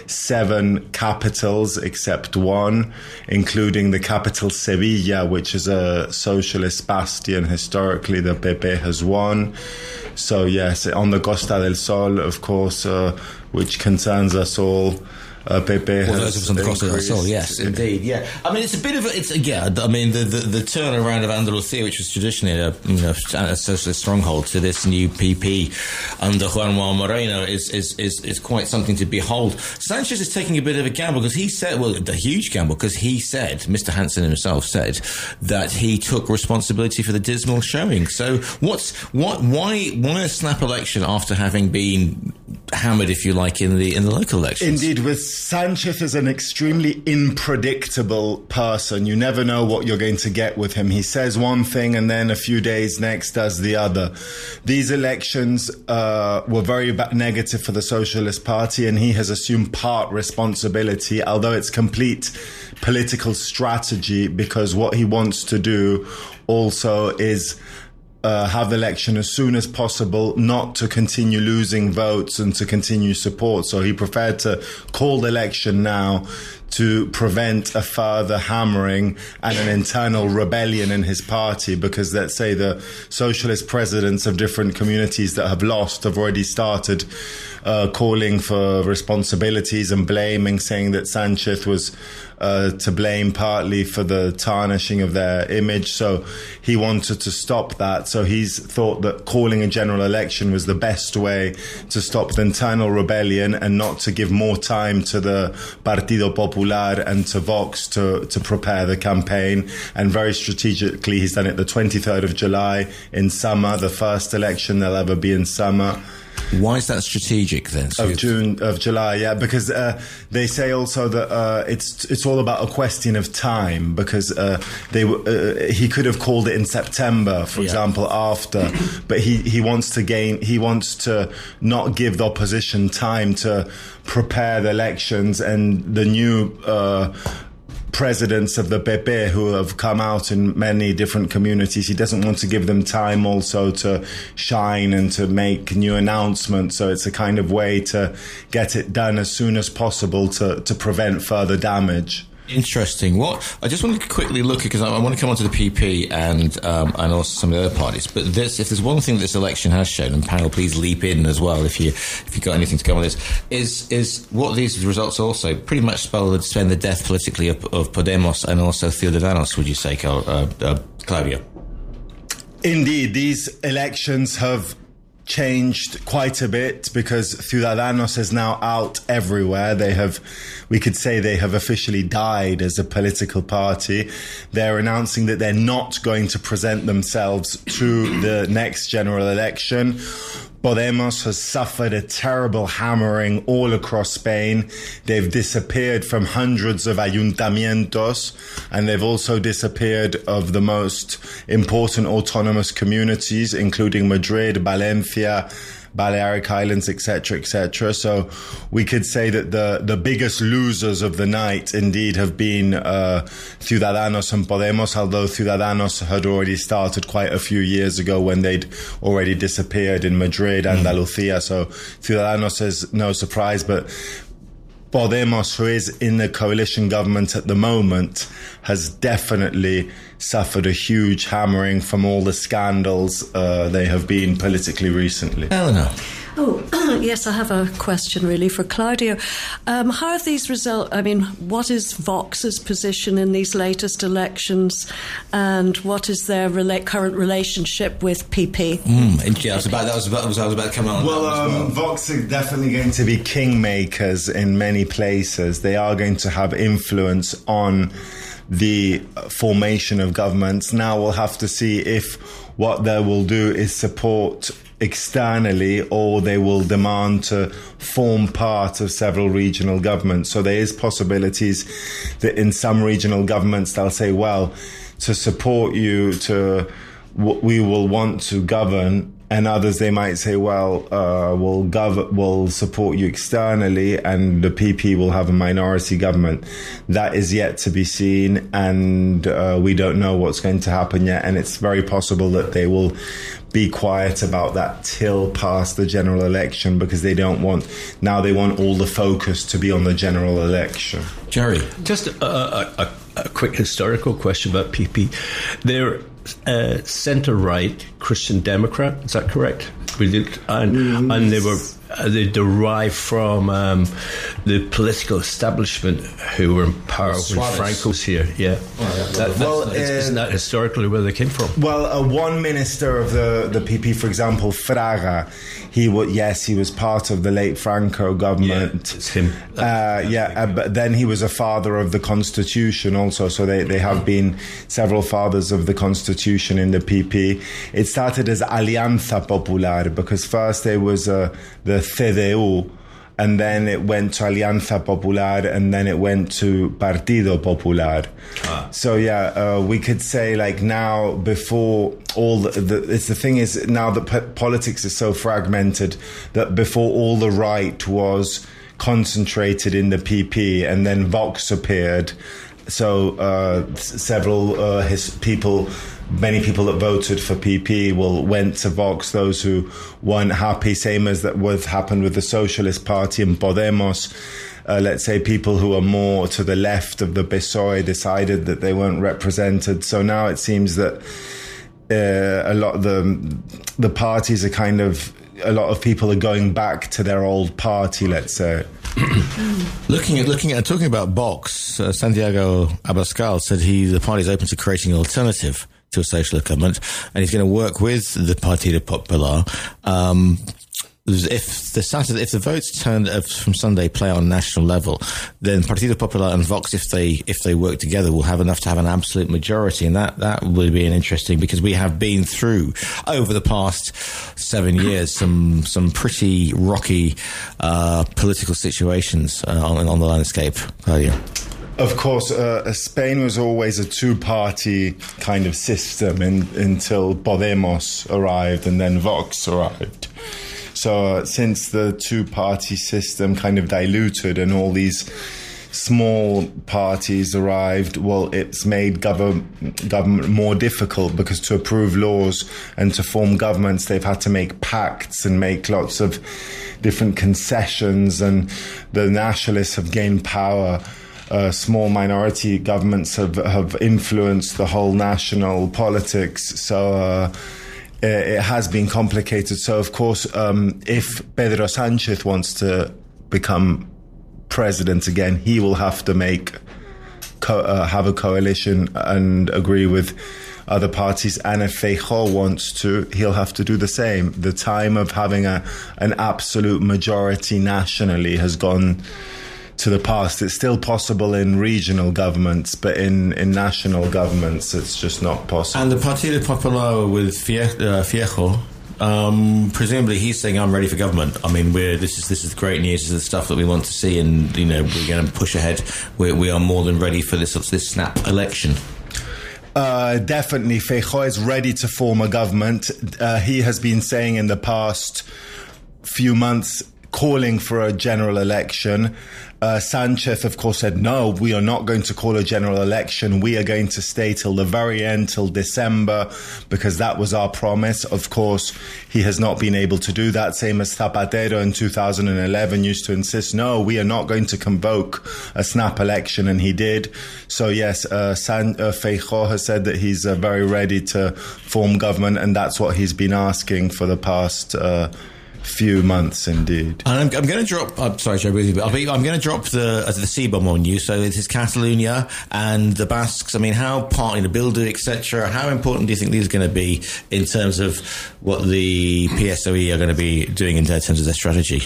seven capitals except one, including the capital Sevilla, which is a a socialist bastion. Historically, the P P has won. So, yes, on the Costa del Sol, of course, uh, which concerns us all, Uh, P P well, has those of us on the Costa del Sol, yes, indeed, yeah. I mean, it's a bit of a, it's yeah. I mean, the the, the turnaround of Andalusia, which was traditionally a, you know, a socialist stronghold, to this new P P under Juan Juan Moreno is is is is quite something to behold. Sanchez is taking a bit of a gamble, because he said, well, a huge gamble, because he said, Mister Hansen himself said, that he took responsibility for the dismal showing. So, what's what? Why why a snap election after having been hammered, if you like, in the in the local elections? Indeed, with Sanchez is an extremely unpredictable person. You never know what you're going to get with him. He says one thing and then a few days next does the other. These elections uh, were very ba- negative for the Socialist Party, and he has assumed part responsibility, although it's complete political strategy, because what he wants to do also is Uh, have the election as soon as possible, not to continue losing votes and to continue support. So he preferred to call the election now to prevent a further hammering and an internal rebellion in his party, because let's say the socialist presidents of different communities that have lost have already started uh, calling for responsibilities and blaming, saying that Sanchez was uh, to blame partly for the tarnishing of their image. So he wanted to stop that. So he's thought that calling a general election was the best way to stop the internal rebellion and not to give more time to the Partido Popular and to Vox to, to prepare the campaign. And very strategically, he's done it the twenty-third of July in summer, the first election there'll ever be in summer. Why is that strategic then? So of June, of July, yeah, because uh, they say also that uh, it's it's all about a question of time, because uh, they uh, he could have called it in September, for yeah. example, after, but he, he wants to gain, he wants to not give the opposition time to prepare the elections, and the new uh, presidents of the P P who have come out in many different communities, he doesn't want to give them time also to shine and to make new announcements. So it's a kind of way to get it done as soon as possible to, to prevent further damage. Interesting. What I just want to quickly look at, because I, I want to come on to the P P and um, and also some of the other parties. But this, if there's one thing this election has shown, and panel, please leap in as well if you if you've got anything to go on this, is is what these results also pretty much spell the spend the death politically of, of Podemos and also Ciudadanos. Would you say, Carl, uh, uh, Claudia? Indeed, these elections have changed quite a bit, because Ciudadanos is now out everywhere. They have, we could say they have officially died as a political party. They're announcing that they're not going to present themselves to the next general election. Podemos has suffered a terrible hammering all across Spain. They've disappeared from hundreds of ayuntamientos, and they've also disappeared of the most important autonomous communities, including Madrid, Valencia, Balearic Islands, et cetera, et cetera. So we could say that the, the biggest losers of the night indeed have been uh, Ciudadanos and Podemos, although Ciudadanos had already started quite a few years ago when they'd already disappeared in Madrid, Andalusia. So Ciudadanos is no surprise, but Podemos, who is in the coalition government at the moment, has definitely suffered a huge hammering from all the scandals uh, they have been politically recently. Eleanor. Oh, yes, I have a question really for Claudio. Um, how have these results, I mean, what is Vox's position in these latest elections, and what is their rela- current relationship with P P? Mm, yeah, I was about, that was about, I was, I was about to come on. Well, um, well, Vox are definitely going to be kingmakers in many places. They are going to have influence on the formation of governments. Now we'll have to see if what they will do is support externally, or they will demand to form part of several regional governments. So there is possibilities that in some regional governments they'll say, well, to support you, to we will want to govern, and others they might say, well, uh, we'll gov- we'll support you externally, and the P P will have a minority government. That is yet to be seen, and uh, we don't know what's going to happen yet, and it's very possible that they will be quiet about that till past the general election, because they don't want, now they want all the focus to be on the general election. Jerry? Just a, a, a, a quick historical question about P P. They're uh, centre-right Christian Democrat, is that correct? We did, and, mm. and they were uh, they derive from um, the political establishment who were in power when Franco was here. Yeah, oh, yeah. That, well, uh, isn't that historically where they came from? Well, uh, one minister of the, the P P, for example, Fraga, he was yes, he was part of the late Franco government. Yeah, it's him. Uh, yeah, uh, but then he was a father of the Constitution also. So they, they have been several fathers of the Constitution in the P P. It started as Alianza Popular, because first there was uh, the C D U, and then it went to Alianza Popular, and then it went to Partido Popular. Ah. So yeah, uh, we could say like now, before all the, the it's the thing is now that p- politics is so fragmented, that before all the right was concentrated in the P P, and then Vox appeared. So uh, several uh, his people many people that voted for P P will went to Vox. Those who weren't happy, same as that what happened with the Socialist Party and Podemos. Uh, let's say people who are more to the left of the P S O E decided that they weren't represented. So now it seems that uh, a lot of the the parties are kind of, a lot of people are going back to their old party, let's say. looking at looking at talking about Vox, uh, Santiago Abascal said he the party is open to creating an alternative to a socialist government, and he's going to work with the Partido Popular. Um, If the Saturday, if the votes turn uh, from Sunday play on national level, then Partido Popular and Vox, if they if they work together, will have enough to have an absolute majority, and that that will be an interesting, because we have been through over the past seven years some some pretty rocky uh, political situations uh, on on the landscape. Claudia. Of course, uh, Spain was always a two-party kind of system in, until Podemos arrived and then Vox arrived. So uh, since the two-party system kind of diluted and all these small parties arrived, well, it's made govern- government more difficult, because to approve laws and to form governments, they've had to make pacts and make lots of different concessions, and the nationalists have gained power. Uh, small minority governments have, have influenced the whole national politics. So... Uh, it has been complicated. So, of course, um, if Pedro Sanchez wants to become president again, he will have to make co- uh, have a coalition and agree with other parties. And if Feijóo wants to, he'll have to do the same. The time of having a an absolute majority nationally has gone to the past. It's still possible in regional governments, but in, in national governments, it's just not possible. And the Partido Popular with Feijóo, um, presumably he's saying, "I'm ready for government." I mean, we're this is this is great news. This is the stuff that we want to see, and you know, we're going to push ahead. We're, we are more than ready for this this snap election. Uh, definitely, Feijóo is ready to form a government. Uh, he has been saying in the past few months, calling for a general election. Uh, Sanchez, of course, said, no, we are not going to call a general election. We are going to stay till the very end, till December, because that was our promise. Of course, he has not been able to do that. Same as Zapatero in two thousand eleven used to insist, no, we are not going to convoke a snap election, and he did. So, yes, uh, San, uh, Feijóo has said that he's uh, very ready to form government, and that's what he's been asking for the past uh few months, indeed. And I'm, I'm going to drop. I'm sorry, Joe, but I'll be, I'm going to drop the uh, the C-bomb on you. So it is Catalonia and the Basques. I mean, how part in the Bildu, et cetera. How important do you think these are going to be in terms of what the P S O E are going to be doing in terms of their strategy?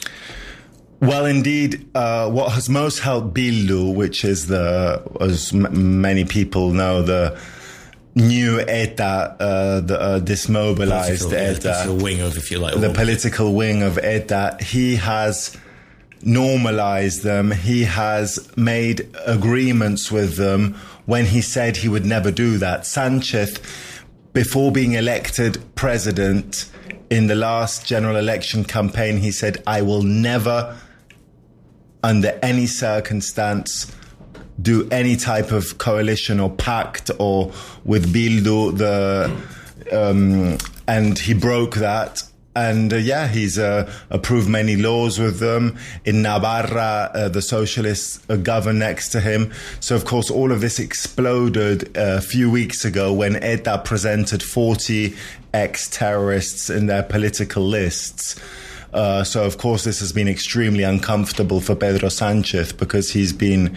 Well, indeed, uh, what has most helped Bildu, which is the, as m- many people know, the new ETA, uh, the uh, dismobilized political, ETA, political wing of, if you like, the political wing of ETA, he has normalized them. He has made agreements with them when he said he would never do that. Sanchez, before being elected president in the last general election campaign, he said, I will never, under any circumstance, do any type of coalition or pact or with Bildu, the um, and he broke that. And uh, yeah, he's uh, approved many laws with them. In Navarra, uh, the socialists uh, govern next to him. So, of course, all of this exploded uh, a few weeks ago when ETA presented forty ex-terrorists in their political lists. Uh, so, of course, this has been extremely uncomfortable for Pedro Sanchez, because he's been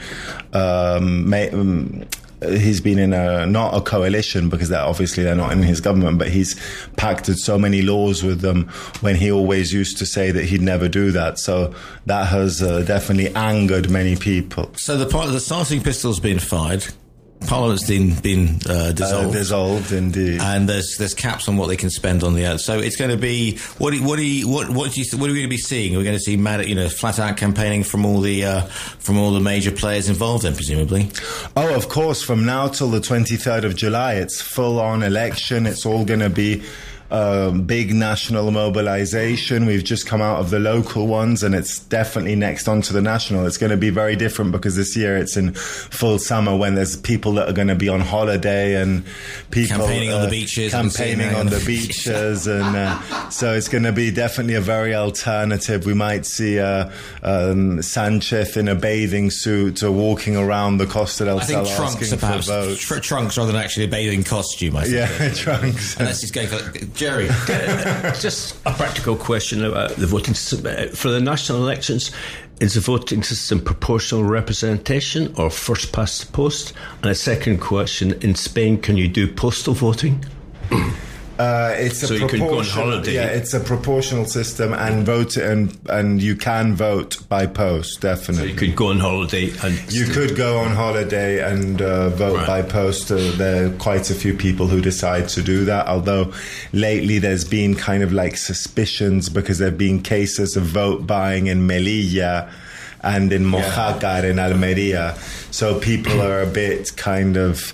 um, ma- um, he's been in a not a coalition, because they're obviously they're not in his government, but he's pacted so many laws with them when he always used to say that he'd never do that. So that has uh, definitely angered many people. So the part the starting pistol's been fired. Parliament's been been uh, dissolved. Uh, dissolved, indeed. And there's there's caps on what they can spend on the other. So it's going to be what do, what do you, what what do you what are we going to be seeing? Are we going to see mad, you know, flat out campaigning from all the uh, from all the major players involved? Then presumably. Oh, of course. From now till the twenty-third of July, it's full on election. It's all going to be uh, big national mobilization. We've just come out of the local ones, and it's definitely next on to the national. It's going to be very different because this year it's in full summer when there's people that are going to be on holiday and people campaigning uh, on the beaches, campaigning on the beaches, and uh, so it's going to be definitely a very alternative. We might see uh, um, Sanchez in a bathing suit or walking around the Costa del I Sol think trunks asking are perhaps for votes. tr- trunks rather than actually a bathing costume. I think. Yeah, trunks. Unless he's going for Jerry. Just a practical question about the voting system for the national elections. Is the voting system proportional representation or first past the post? And a second question: in Spain, can you do postal voting? Uh, it's so a you can go on proportional- holiday. Yeah, it's a proportional system, and vote and and you can vote by post. Definitely, So you could go on holiday and you could go on holiday and uh, vote Right. by post. Uh, there are quite a few people who decide to do that. Although lately there's been kind of like suspicions because there have been cases of vote buying in Melilla and in Mojácar in Almería. So people are a bit kind of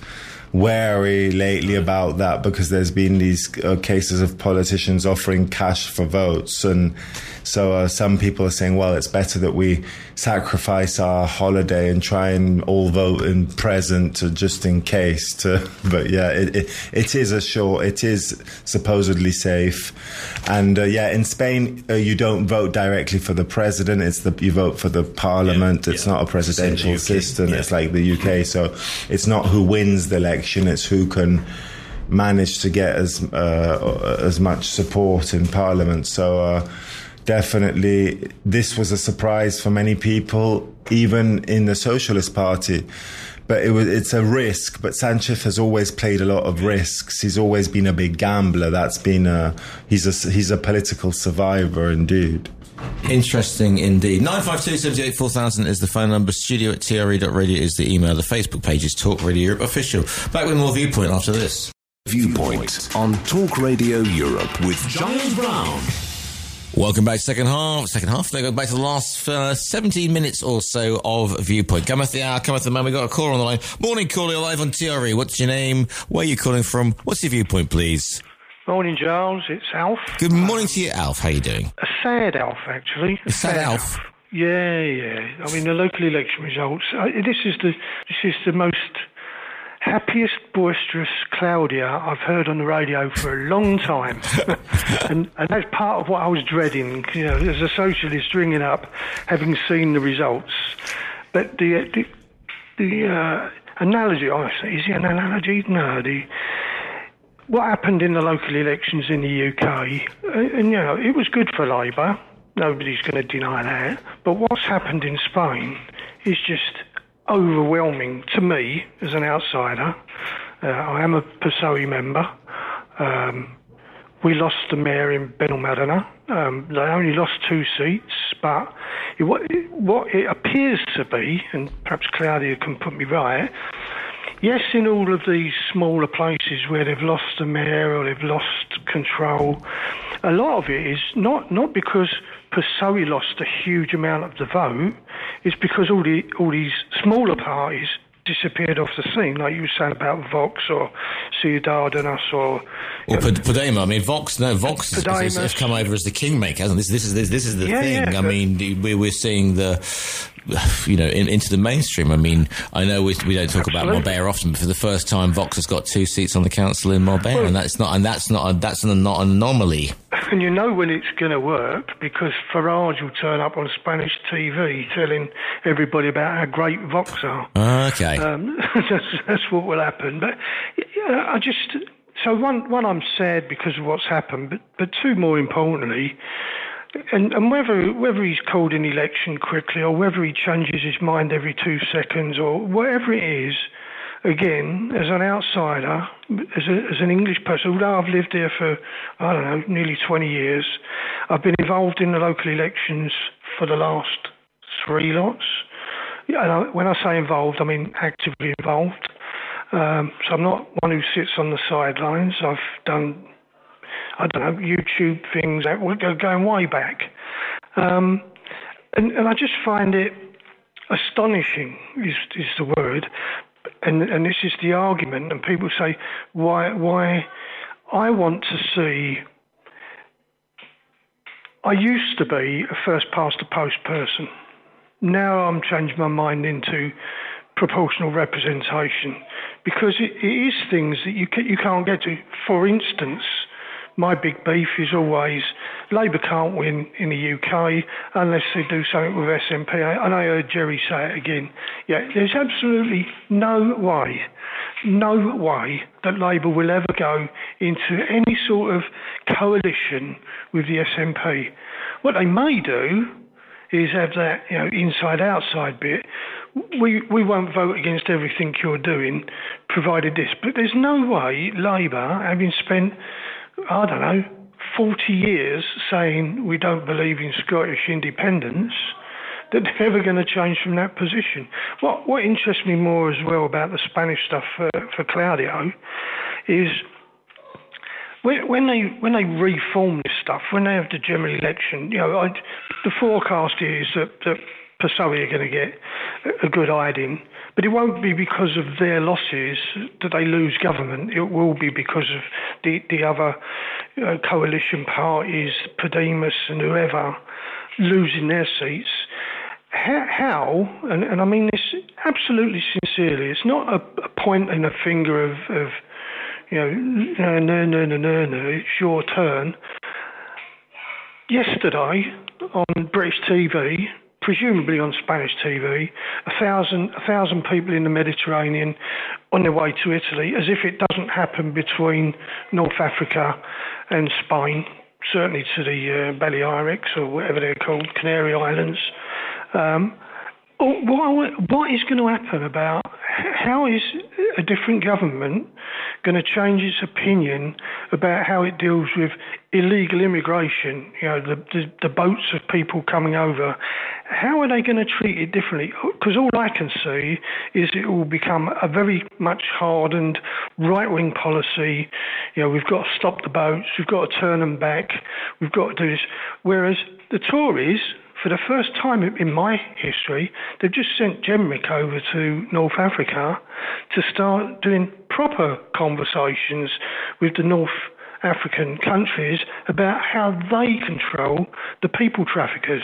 wary lately about that because there's been these uh, cases of politicians offering cash for votes, and so uh, some people are saying, well, it's better that we sacrifice our holiday and try and all vote in present to, just in case. To, but yeah, it, it it is a short. It is supposedly safe, and uh, yeah, in Spain uh, you don't vote directly for the president. It's the you vote for the parliament. Yeah, it's yeah. not a presidential It's in the U K, system. yeah. It's like the U K. So it's not who wins the election. It's who can manage to get as uh, as much support in parliament. So. Uh, Definitely, this was a surprise for many people, even in the Socialist Party. But it was, it's a risk. But Sanchez has always played a lot of risks. He's always been a big gambler. That's been a he's a he's a political survivor indeed. Interesting indeed. nine five two, seven eight, four thousand is the phone number. Studio at t r e dot radio is the email. The Facebook page is Talk Radio Europe Official. Back with more Viewpoint after this. Viewpoint on Talk Radio Europe with Giles Brown. Welcome back to second half. Second half. They go back to the last uh, seventeen minutes or so of Viewpoint. Cometh the hour, cometh the man. We've got a caller on the line. Morning, caller. You're live on T R E. What's your name? Where are you calling from? What's your viewpoint, please? Morning, Giles. It's Alf. Good morning to you, Alf. How are you doing? A sad Alf, actually. A sad Alf? Yeah, yeah. I mean, the local election results. Uh, this is the this is the most happiest, boisterous Claudia I've heard on the radio for a long time. and and that's part of what I was dreading, you know, as a socialist ringing up, having seen the results. But the the, the uh, analogy, oh, is it an analogy? No, the what happened in the local elections in the U K, uh, and you know, it was good for Labour. Nobody's going to deny that. But what's happened in Spain is just overwhelming to me as an outsider. Uh, I am a P S O E member. Um, we lost the mayor in Benalmádena. Um, they only lost two seats, but it, what, it, what it appears to be, and perhaps Claudia can put me right, yes, in all of these smaller places where they've lost the mayor or they've lost control, a lot of it is not, not because P S O E lost a huge amount of the vote, it's because all the all these smaller parties disappeared off the scene, like you were saying about Vox or Ciudadanos or... Or P- Podemos. I mean, Vox, no, Vox has, has, has come over as the kingmaker, hasn't it? This, this is this, this is the Yeah, thing. yeah, I but- mean, we, we're seeing the... You know, in, into the mainstream. I mean, I know we, we don't talk Absolutely. about Marbella often, but for the first time, Vox has got two seats on the council in Marbella, Well- and that's not, and that's not, a, that's an, not an anomaly. And you know when it's going to work, because Farage will turn up on Spanish T V telling everybody about how great Vox are. Okay. Um, that's, that's what will happen. But yeah, I just... So one, one, I'm sad because of what's happened, but, but two, more importantly, and, and whether whether he's called an election quickly or whether he changes his mind every two seconds or whatever it is, again, as an outsider, as, a, as an English person, although I've lived here for, I don't know, nearly twenty years, I've been involved in the local elections for the last three lots. Yeah, and I, when I say involved, I mean actively involved. Um, so I'm not one who sits on the sidelines. I've done, I don't know, YouTube things that will go going way back. Um, and, and I just find it astonishing, is, is the word. And, and this is the argument. And people say, why, why I want to see. I used to be a first past the post person. Now I'm changing my mind into proportional representation because it, it is things that you, can, you can't get to. For instance, my big beef is always Labour can't win in the U K unless they do something with S N P. And I heard Jerry say it again. Yeah, there's absolutely no way, no way that Labour will ever go into any sort of coalition with the S N P. What they may do is have that, you know, inside-outside bit. We we won't vote against everything you're doing, provided this. But there's no way Labour, having spent, I don't know, forty years saying we don't believe in Scottish independence, that they're ever going to change from that position. What what interests me more as well about the Spanish stuff for, for Claudio is when, when they when they reform this stuff, when they have the general election, you know, I, the forecast is that, that P S O E are going to get a good hiding, but it won't be because of their losses that they lose government. It will be because of the, the other uh, coalition parties, Podemos and whoever, losing their seats. How, how and, and I mean this absolutely sincerely, it's not a, a pointing a finger of, of you know, no, no, no, no, no, no, it's your turn. Yesterday on British T V, presumably on Spanish T V, a thousand, a thousand people in the Mediterranean on their way to Italy, as if it doesn't happen between North Africa and Spain, certainly to the uh, Balearics or whatever they're called, Canary Islands. Um, what, what is going to happen about how is a different government going to change its opinion about how it deals with illegal immigration, you know, the, the, the boats of people coming over? How are they going to treat it differently? Because all I can see is it will become a very much hardened right-wing policy. You know, we've got to stop the boats, we've got to turn them back, we've got to do this. Whereas the Tories, for the first time in my history, they've just sent Jenrick over to North Africa to start doing proper conversations with the North African countries about how they control the people traffickers.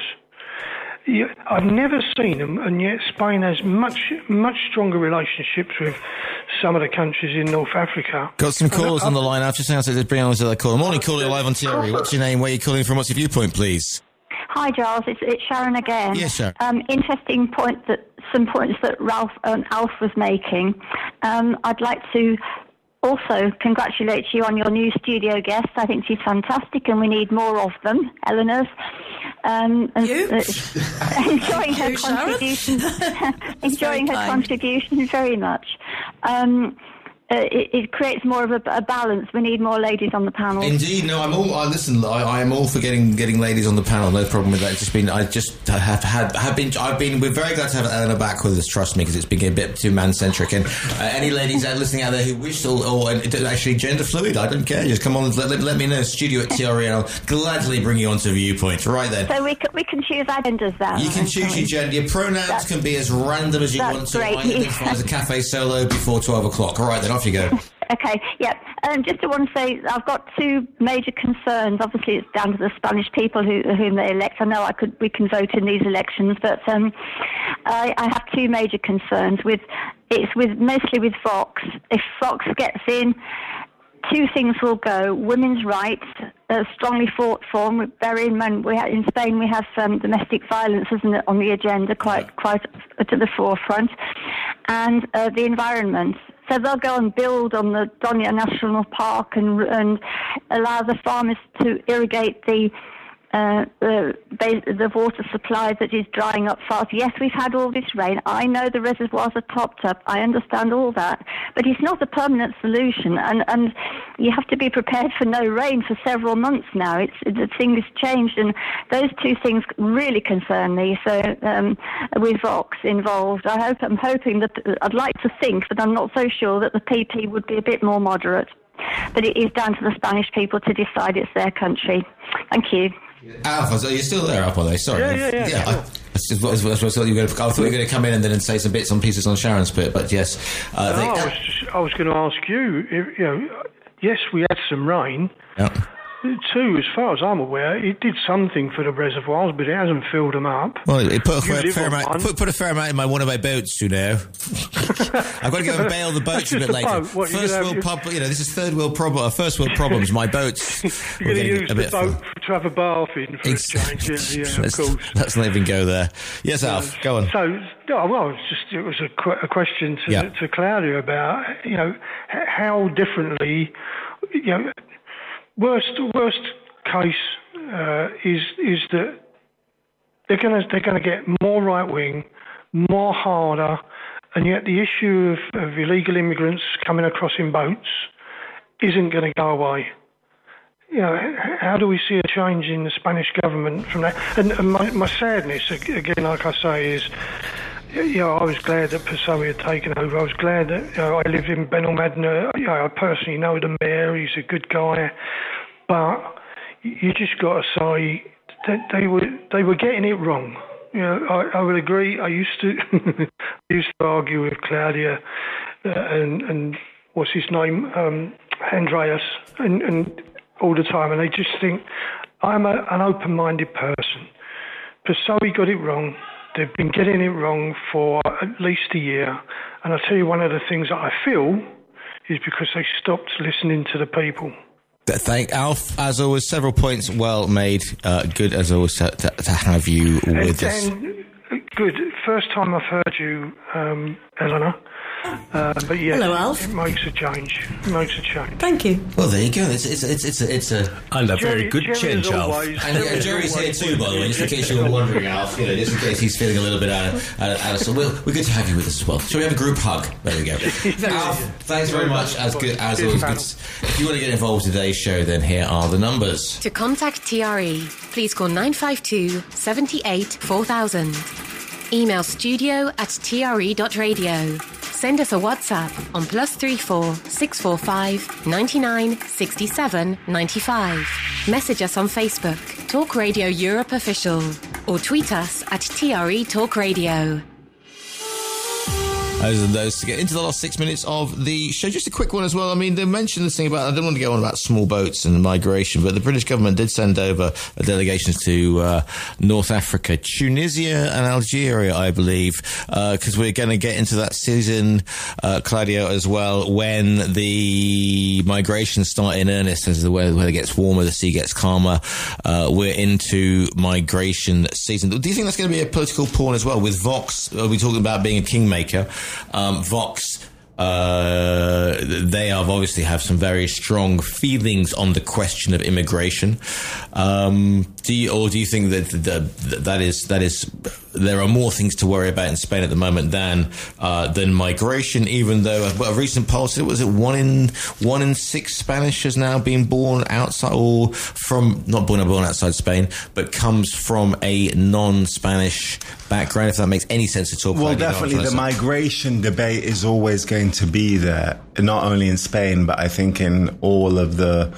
I've never seen them, and yet Spain has much, much stronger relationships with some of the countries in North Africa. Got some callers on the line. I've just announced to bring on to that call. Morning, caller, live on T R E. What's your name? Where are you calling from? What's your viewpoint, please? Hi, Giles. It's, it's Sharon again. Yes, Sharon. Um, interesting point that some points that Ralph um, Alf was making. Um, I'd like to also congratulate you on your new studio guest. I think she's fantastic, and we need more of them. Eleanor's. Um, and, you? Uh, enjoying her you, contribution. enjoying her kind. contribution very much. Um, Uh, it, it creates more of a, a balance. We need more ladies on the panel. Indeed, no, I'm all. I listen. I, I am all for getting getting ladies on the panel. No problem with that. It's just been. I just have had have been. I've been. We're very glad to have Eleanor back with us. Trust me, because it's been a bit too man centric. And uh, any ladies out listening out there who wish or, or actually gender fluid, I don't care. Just come on, let, let me know. Studio at T R E, and I'll gladly bring you onto Viewpoint. Right then. So we can, we can choose our genders now. You can choose your gender. Your pronouns that's, can be as random as you want to. Great. I identify as a cafe solo before twelve o'clock. All right then, off you go. Okay, yeah. Um, just to want to say, I've got two major concerns. Obviously, it's down to the Spanish people who, whom they elect. I know I could, we can vote in these elections, but um, I, I have two major concerns. With it's with mostly with Vox. If Vox gets in, two things will go: women's rights, uh, strongly fought for. Bear in mind, we have, in Spain we have um, domestic violence, isn't it, on the agenda, quite quite to the forefront, and uh, the environment. So they'll go and build on the Doña National Park and, and allow the farmers to irrigate the, uh, the the water supply that is drying up fast. Yes, we've had all this rain. I know the reservoirs are topped up. I understand all that. But it's not a permanent solution. And, and you have to be prepared for no rain for several months now. It's the thing has changed. And those two things really concern me. So um, with Vox involved, I hope, I'm hoping that, I'd like to think, but I'm not so sure, that the P P would be a bit more moderate. But it is down to the Spanish people to decide. It's their country. Thank you. Alpha, are you still there, Alpha? Though? Sorry. Yeah, yeah, yeah. yeah I, I, just, I, thought you were going to, I thought you were going to come in and then say some bits and pieces on Sharon's bit, but yes. Uh, no, they, I was, just, I was going to ask you, if, you know, yes, we had some rain. Yeah. Two, as far as I'm aware, it did something for the reservoirs, but it hasn't filled them up. Well, it put a You fair, live fair on amount, one. put, put a fair amount in my one of my boats, you know. I've got to go and bail the boats a Just bit a later. boat. What, you're First gonna world have problem, you know, this is third world problem, uh, first world problems. My boats. You're were going to getting use a the bit boat full. to have a bath in for Ex- a change. Yeah, yeah, of let's, course. let's not even go there. Yes, Alf, go on. So, no, well, it's just it was a, qu- a question to, Yeah. to Claudia about, you know, h- how differently, you know, worst worst case uh, is is that they're going to they're going to get more right wing, more harder, and yet the issue of, of illegal immigrants coming across in boats isn't going to go away. You know, h- how do we see a change in the Spanish government from that? And, and my, my sadness, ag- again, like I say, is, you know, I was glad that Passoe had taken over. I was glad that, you know, I live in Benalmádena. You know, I personally know the mayor. He's a good guy. But you just got to say that they were they were getting it wrong. You know, I, I would agree. I used to I used to argue with Claudia uh, and and what's his name, um, Andreas, and, and all the time, and they just think I'm a, an open-minded person. Passoe got it wrong. They've been getting it wrong for at least a year, and I tell you, one of the things that I feel is because they stopped listening to the people. Thank Alf, as always, several points well made. Uh, good as always to, to, to have you with and, us. And good. First time I've heard you, um, Eleanor. Uh, but yeah, Hello, Alf. it makes a change. It makes a change. Thank you. Well, there you go. It's it's it's it's a, it's a And a very Jerry- good Jerry change, is Alf. always- And uh, Jerry's here too, by the way, just in case you were wondering, Alf. You know, just in case he's feeling a little bit out of, out of, out of so we're, we're good to have you with us as well. Shall we have a group hug? There we go. Alf, thanks very much. As good as always. Good. If you want to get involved in today's show, then here are the numbers. To contact T R E, please call nine five two, seven eight, four thousand. Email studio at t r e dot radio. Send us a WhatsApp on plus three four six four five ninety nine sixty seven ninety five. Message us on Facebook, Talk Radio Europe Official, or tweet us at T R E Talk Radio. Those are those to get into the last six minutes of the show. Just a quick one as well. I mean, they mentioned this thing about, I didn't want to go on about small boats and migration, but the British government did send over a delegation to uh, North Africa, Tunisia and Algeria, I believe, because uh, we're going to get into that season, uh, Claudio, as well, when the migrations start in earnest, as the weather gets warmer, the sea gets calmer. Uh, we're into migration season. Do you think that's going to be a political pawn as well? With Vox, are we talking about being a kingmaker? Um, Vox, uh, they have obviously have some very strong feelings on the question of immigration. Um, do you, or do you think that the, that is that is there are more things to worry about in Spain at the moment than uh, than migration? Even though a, a recent poll said, was it one in one in six Spanish has now been born outside or from not born born outside Spain, but comes from a non-Spanish background. If that makes any sense at all. Well, definitely the migration debate is always going to be there, not only in Spain, but I think in all of the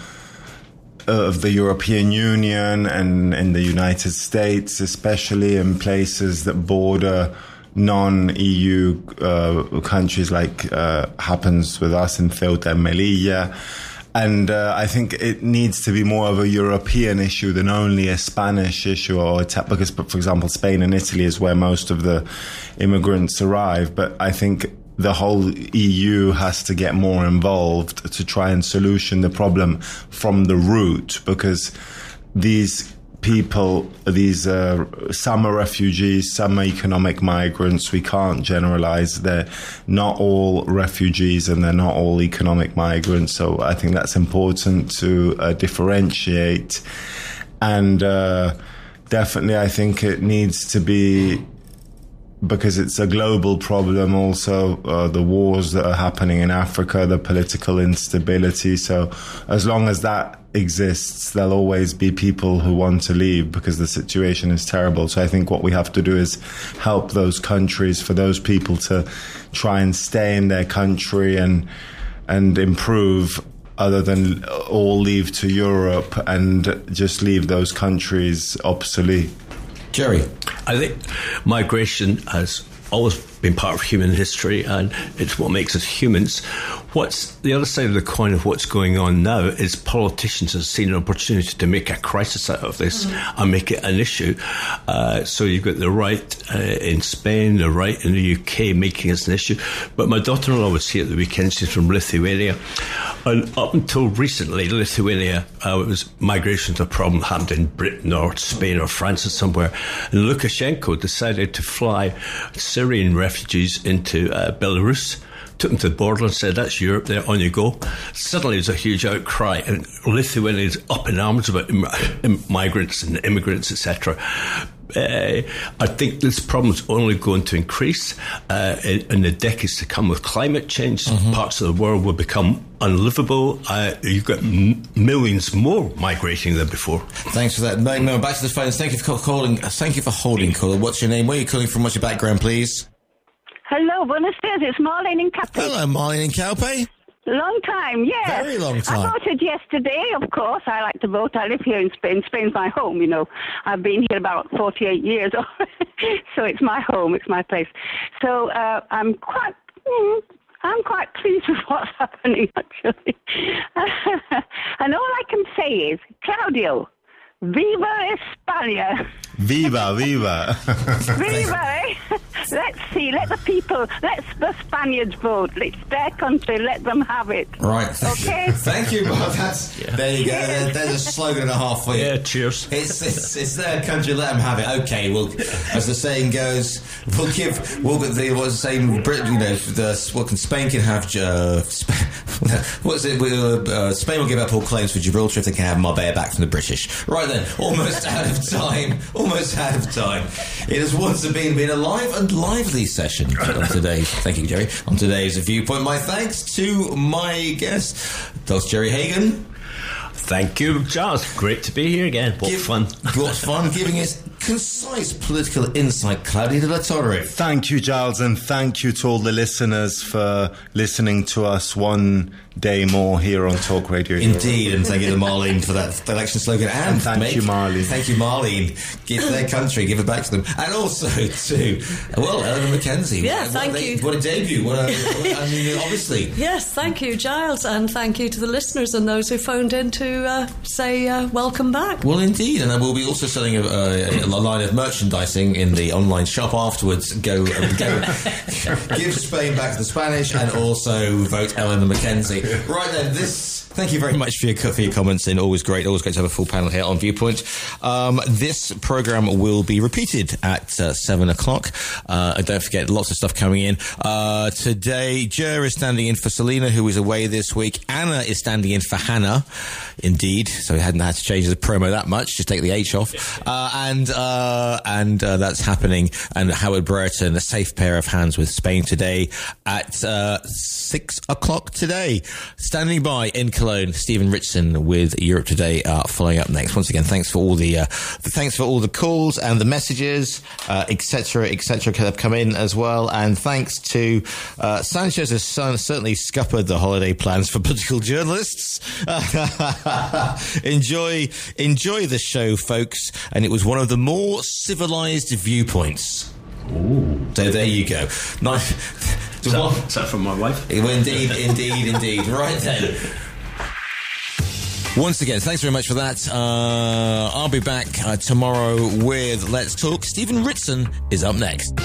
of the European Union and in the United States, especially in places that border non-E U uh, countries, like uh, happens with us in Ceuta and Melilla. And uh, I think it needs to be more of a European issue than only a Spanish issue, or a ta- because, for example, Spain and Italy is where most of the immigrants arrive. But I think the whole E U has to get more involved to try and solution the problem from the root, because these people, these uh, some are refugees, some are economic migrants. We can't generalize. They're not all refugees and they're not all economic migrants. So I think that's important to uh, differentiate. And uh, definitely I think it needs to be, because it's a global problem also, uh, the wars that are happening in Africa, the political instability. So as long as that exists, there'll always be people who want to leave because the situation is terrible. So I think what we have to do is help those countries, for those people to try and stay in their country and and improve, other than all leave to Europe and just leave those countries obsolete. Jerry? I think migration has always been part of human history, and it's what makes us humans. What's the other side of the coin of what's going on now is politicians have seen an opportunity to make a crisis out of this mm-hmm. and make it an issue. Uh, so you've got the right uh, in Spain, the right in the U K making it an issue. But my daughter-in-law was here at the weekend. She's from Lithuania. And up until recently, Lithuania, uh, it was migration to a problem that happened in Britain or Spain or France or somewhere. And Lukashenko decided to fly Syrian refugees into uh, Belarus, took them to the border and said, that's Europe, there, on you go. Suddenly there's a huge outcry, and Lithuania is up in arms about Im- Im- migrants and immigrants, et cetera. Uh, I think this problem is only going to increase uh, in, in the decades to come with climate change. Mm-hmm. Parts of the world will become unlivable. Uh, you've got m- millions more migrating than before. Thanks for that. No, no, back to the phones. Thank you for calling. Thank you for holding, caller. What's your name? Where are you calling from? What's your background, please? Hello, buenos dias. It's Marlene in Calpe. Hello, Marlene in Calpe. Long time, yes. Very long time. I voted yesterday, of course. I like to vote. I live here in Spain. Spain's my home, you know. I've been here about forty-eight years, so it's my home. It's my place. So uh, I'm quite... Mm, I'm quite pleased with what's happening, actually. And all I can say is, Claudio, viva España! Viva, viva. Viva, eh? Let's see, let the people, let the Spaniards vote. It's their country, let them have it. Right. Okay? Thank you, Bob. That's, yeah. There you go. There, there's a slogan and a half for you. Yeah, cheers. It's, it's, it's their country, let them have it. Okay, well, as the saying goes, we'll give, we'll get the, what's the saying, Britain, you know, the, what can, Spain can have, uh, Sp- what's it, we'll, uh, Spain will give up all claims for Gibraltar if they can have Marbella back from the British. Right then, almost out of time, almost out of time. It has once again been a live and lively session on today's, thank you, Jerry, on today's Viewpoint. My thanks to my guest, Doctor Jerry Hagan. Thank you, Giles. Great to be here again. What Give, fun. What fun, giving us concise political insight, Claudio de la Torre. Thank you, Giles, and thank you to all the listeners for listening to us one day more here on Talk Radio. Indeed, and thank you to Marlene for that election slogan. And, and thank make, you, Marlene. Thank you, Marlene. Give their country, give it back to them. And also to, well, Eleanor Mackenzie. Yeah, what, thank what you. They, what a debut. What a, what a, I mean, obviously. Yes, thank you, Giles, and thank you to the listeners and those who phoned in to uh, say uh, welcome back. Well, indeed, and we'll be also selling a, a, a line of merchandising in the online shop afterwards. Go, uh, go give Spain back to the Spanish, and also vote Eleanor Mackenzie. Right then, this. Thank you very much for your, for your comments, and always great, always great to have a full panel here on Viewpoint. Um, this programme will be repeated at uh, seven o'clock. Uh, and don't forget, lots of stuff coming in. Uh, today, Jer is standing in for Selena, who is away this week. Anna is standing in for Hannah, indeed. So we hadn't had to change the promo that much, just take the H off. Uh, and uh, and uh, that's happening. And Howard Brereton, a safe pair of hands with Spain today at uh, six o'clock today. Standing by in Cologne, Stephen Richardson with Europe Today uh, following up next. Once again, thanks for all the, uh, the thanks for all the calls and the messages, uh, et cetera, et cetera, that have come in as well. And thanks to uh, Sanchez has certainly scuppered the holiday plans for political journalists. enjoy, enjoy the show, folks. And it was one of the more civilised viewpoints. Ooh. So there you go. Nice. Is that, is that from my wife? Indeed, indeed, indeed. Right then. Once again, thanks very much for that. Uh, I'll be back uh, tomorrow with Let's Talk. Stephen Ritson is up next.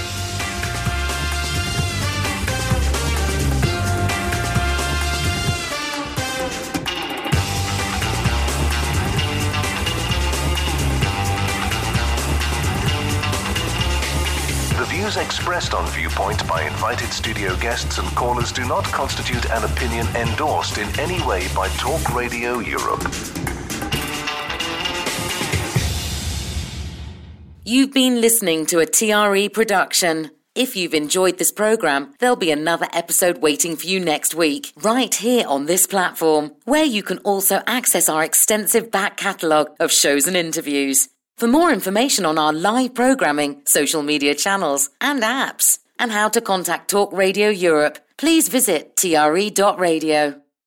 Expressed on Viewpoint by invited studio guests and callers do not constitute an opinion endorsed in any way by Talk Radio Europe. You've been listening to a T R E production. If you've enjoyed this programme, there'll be another episode waiting for you next week, right here on this platform, where you can also access our extensive back catalogue of shows and interviews. For more information on our live programming, social media channels and apps, and how to contact Talk Radio Europe, please visit T R E dot radio.